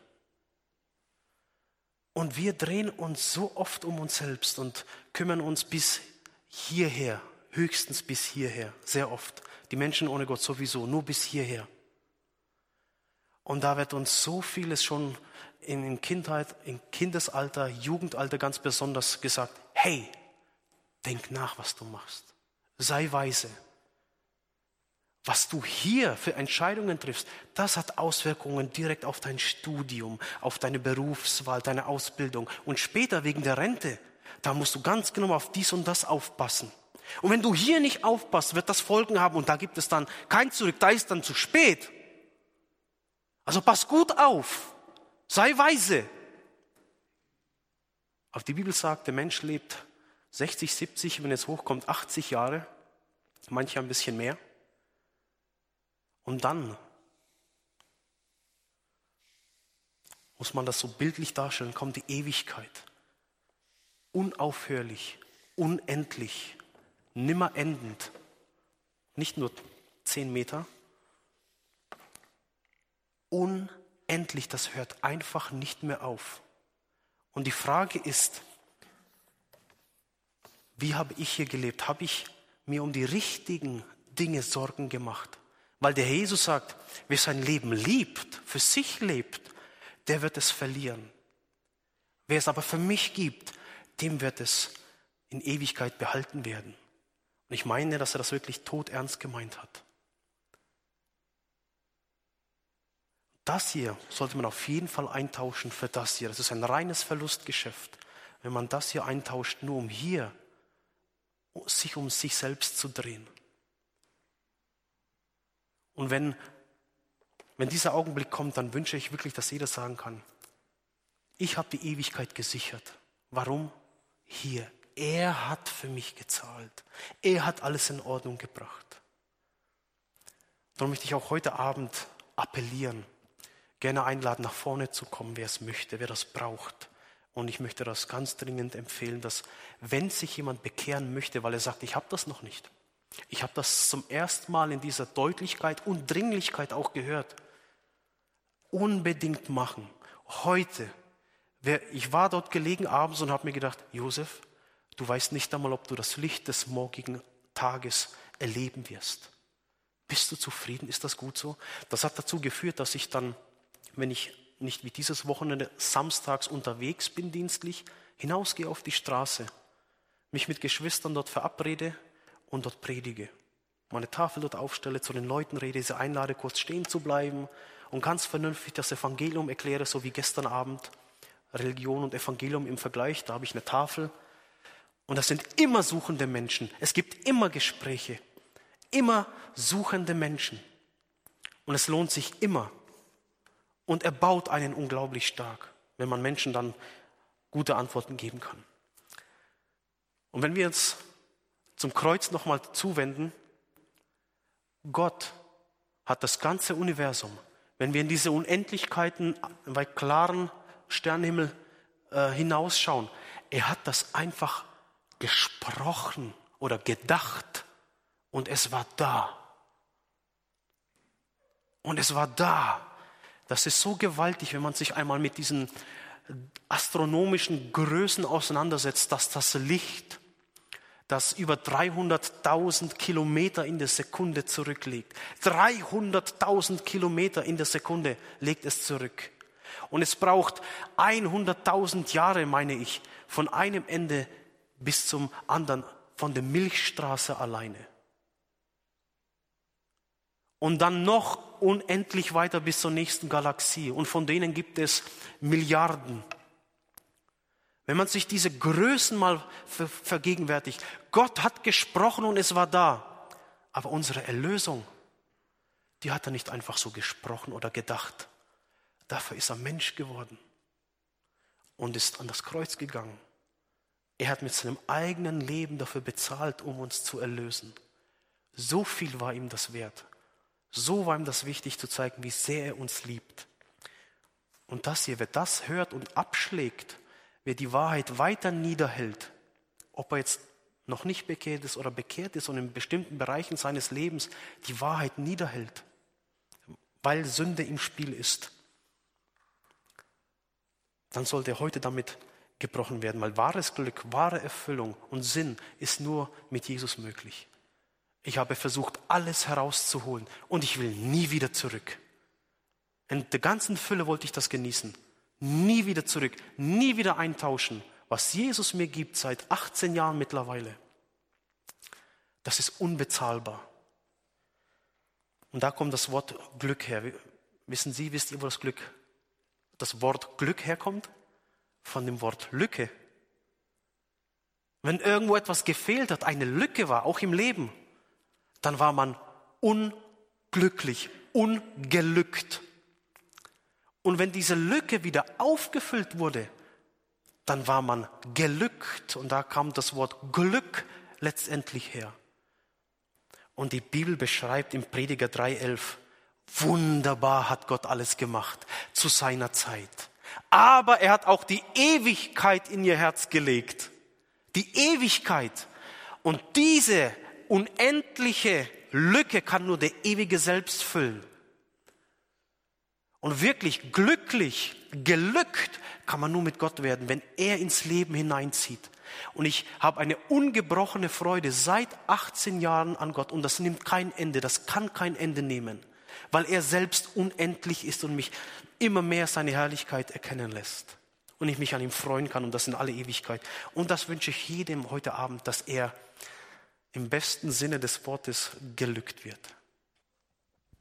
Und wir drehen uns so oft um uns selbst und kümmern uns bis hierher, höchstens bis hierher, sehr oft. Die Menschen ohne Gott sowieso, nur bis hierher. Und da wird uns so vieles schon in Kindheit, in Kindesalter, Jugendalter ganz besonders gesagt, hey, denk nach, was du machst. Sei weise. Was du hier für Entscheidungen triffst, das hat Auswirkungen direkt auf dein Studium, auf deine Berufswahl, deine Ausbildung. Und später wegen der Rente, da musst du ganz genau auf dies und das aufpassen. Und wenn du hier nicht aufpasst, wird das Folgen haben und da gibt es dann kein Zurück, da ist dann zu spät. Also pass gut auf, sei weise. Aber die Bibel sagt, der Mensch lebt sechzig, siebzig, wenn es hochkommt, achtzig Jahre, manche ein bisschen mehr. Und dann muss man das so bildlich darstellen, kommt die Ewigkeit. Unaufhörlich, unendlich, nimmer endend. Nicht nur zehn Meter. Unendlich, das hört einfach nicht mehr auf. Und die Frage ist, wie habe ich hier gelebt? Habe ich mir um die richtigen Dinge Sorgen gemacht? Weil der Jesus sagt, wer sein Leben liebt, für sich lebt, der wird es verlieren. Wer es aber für mich gibt, dem wird es in Ewigkeit behalten werden. Und ich meine, dass er das wirklich todernst gemeint hat. Das hier sollte man auf jeden Fall eintauschen für das hier. Das ist ein reines Verlustgeschäft, wenn man das hier eintauscht, nur um hier sich um sich selbst zu drehen. Und wenn, wenn dieser Augenblick kommt, dann wünsche ich wirklich, dass jeder sagen kann, ich habe die Ewigkeit gesichert. Warum? Hier. Er hat für mich gezahlt. Er hat alles in Ordnung gebracht. Darum möchte ich auch heute Abend appellieren, gerne einladen, nach vorne zu kommen, wer es möchte, wer das braucht. Und ich möchte das ganz dringend empfehlen, dass wenn sich jemand bekehren möchte, weil er sagt, ich habe das noch nicht, ich habe das zum ersten Mal in dieser Deutlichkeit und Dringlichkeit auch gehört, unbedingt machen. Heute, ich war dort gelegen abends und habe mir gedacht, Josef, du weißt nicht einmal, ob du das Licht des morgigen Tages erleben wirst. Bist du zufrieden? Ist das gut so? Das hat dazu geführt, dass ich dann, wenn ich nicht wie dieses Wochenende samstags unterwegs bin dienstlich, hinausgehe auf die Straße, mich mit Geschwistern dort verabrede und dort predige. Meine Tafel dort aufstelle, zu den Leuten rede, sie einlade, kurz stehen zu bleiben und ganz vernünftig das Evangelium erkläre, so wie gestern Abend. Religion und Evangelium im Vergleich, da habe ich eine Tafel. Und das sind immer suchende Menschen. Es gibt immer Gespräche, immer suchende Menschen. Und es lohnt sich immer. Und er baut einen unglaublich stark, wenn man Menschen dann gute Antworten geben kann. Und wenn wir uns zum Kreuz nochmal zuwenden, Gott hat das ganze Universum, wenn wir in diese Unendlichkeiten bei klaren Sternenhimmel äh, hinausschauen, er hat das einfach gesprochen oder gedacht und es war da. Und es war da. Das ist so gewaltig, wenn man sich einmal mit diesen astronomischen Größen auseinandersetzt, dass das Licht, das über dreihunderttausend Kilometer in der Sekunde zurücklegt. dreihunderttausend Kilometer in der Sekunde legt es zurück. Und es braucht hunderttausend Jahre, meine ich, von einem Ende bis zum anderen, von der Milchstraße alleine. Und dann noch unendlich weiter bis zur nächsten Galaxie. Und von denen gibt es Milliarden. Wenn man sich diese Größen mal ver- vergegenwärtigt, Gott hat gesprochen und es war da. Aber unsere Erlösung, die hat er nicht einfach so gesprochen oder gedacht. Dafür ist er Mensch geworden und ist an das Kreuz gegangen. Er hat mit seinem eigenen Leben dafür bezahlt, um uns zu erlösen. So viel war ihm das wert. So war ihm das wichtig zu zeigen, wie sehr er uns liebt. Und das hier, wer das hört und abschlägt, wer die Wahrheit weiter niederhält, ob er jetzt noch nicht bekehrt ist oder bekehrt ist und in bestimmten Bereichen seines Lebens die Wahrheit niederhält, weil Sünde im Spiel ist, dann sollte heute damit gebrochen werden, weil wahres Glück, wahre Erfüllung und Sinn ist nur mit Jesus möglich. Ich habe versucht, alles herauszuholen und ich will nie wieder zurück. In der ganzen Fülle wollte ich das genießen. Nie wieder zurück, nie wieder eintauschen. Was Jesus mir gibt seit achtzehn Jahren mittlerweile, das ist unbezahlbar. Und da kommt das Wort Glück her. Wissen Sie, wisst ihr, wo das Glück, das Wort Glück herkommt? Von dem Wort Lücke. Wenn irgendwo etwas gefehlt hat, eine Lücke war, auch im Leben, dann war man unglücklich, ungelückt. Und wenn diese Lücke wieder aufgefüllt wurde, dann war man gelückt. Und da kam das Wort Glück letztendlich her. Und die Bibel beschreibt im Prediger drei elf, wunderbar hat Gott alles gemacht zu seiner Zeit. Aber er hat auch die Ewigkeit in ihr Herz gelegt. Die Ewigkeit. Und diese unendliche Lücke kann nur der ewige Selbst füllen. Und wirklich glücklich, gelückt kann man nur mit Gott werden, wenn er ins Leben hineinzieht. Und ich habe eine ungebrochene Freude seit achtzehn Jahren an Gott. Und das nimmt kein Ende, das kann kein Ende nehmen. Weil er selbst unendlich ist und mich immer mehr seine Herrlichkeit erkennen lässt. Und ich mich an ihm freuen kann und das in alle Ewigkeit. Und das wünsche ich jedem heute Abend, dass er im besten Sinne des Wortes gelückt wird.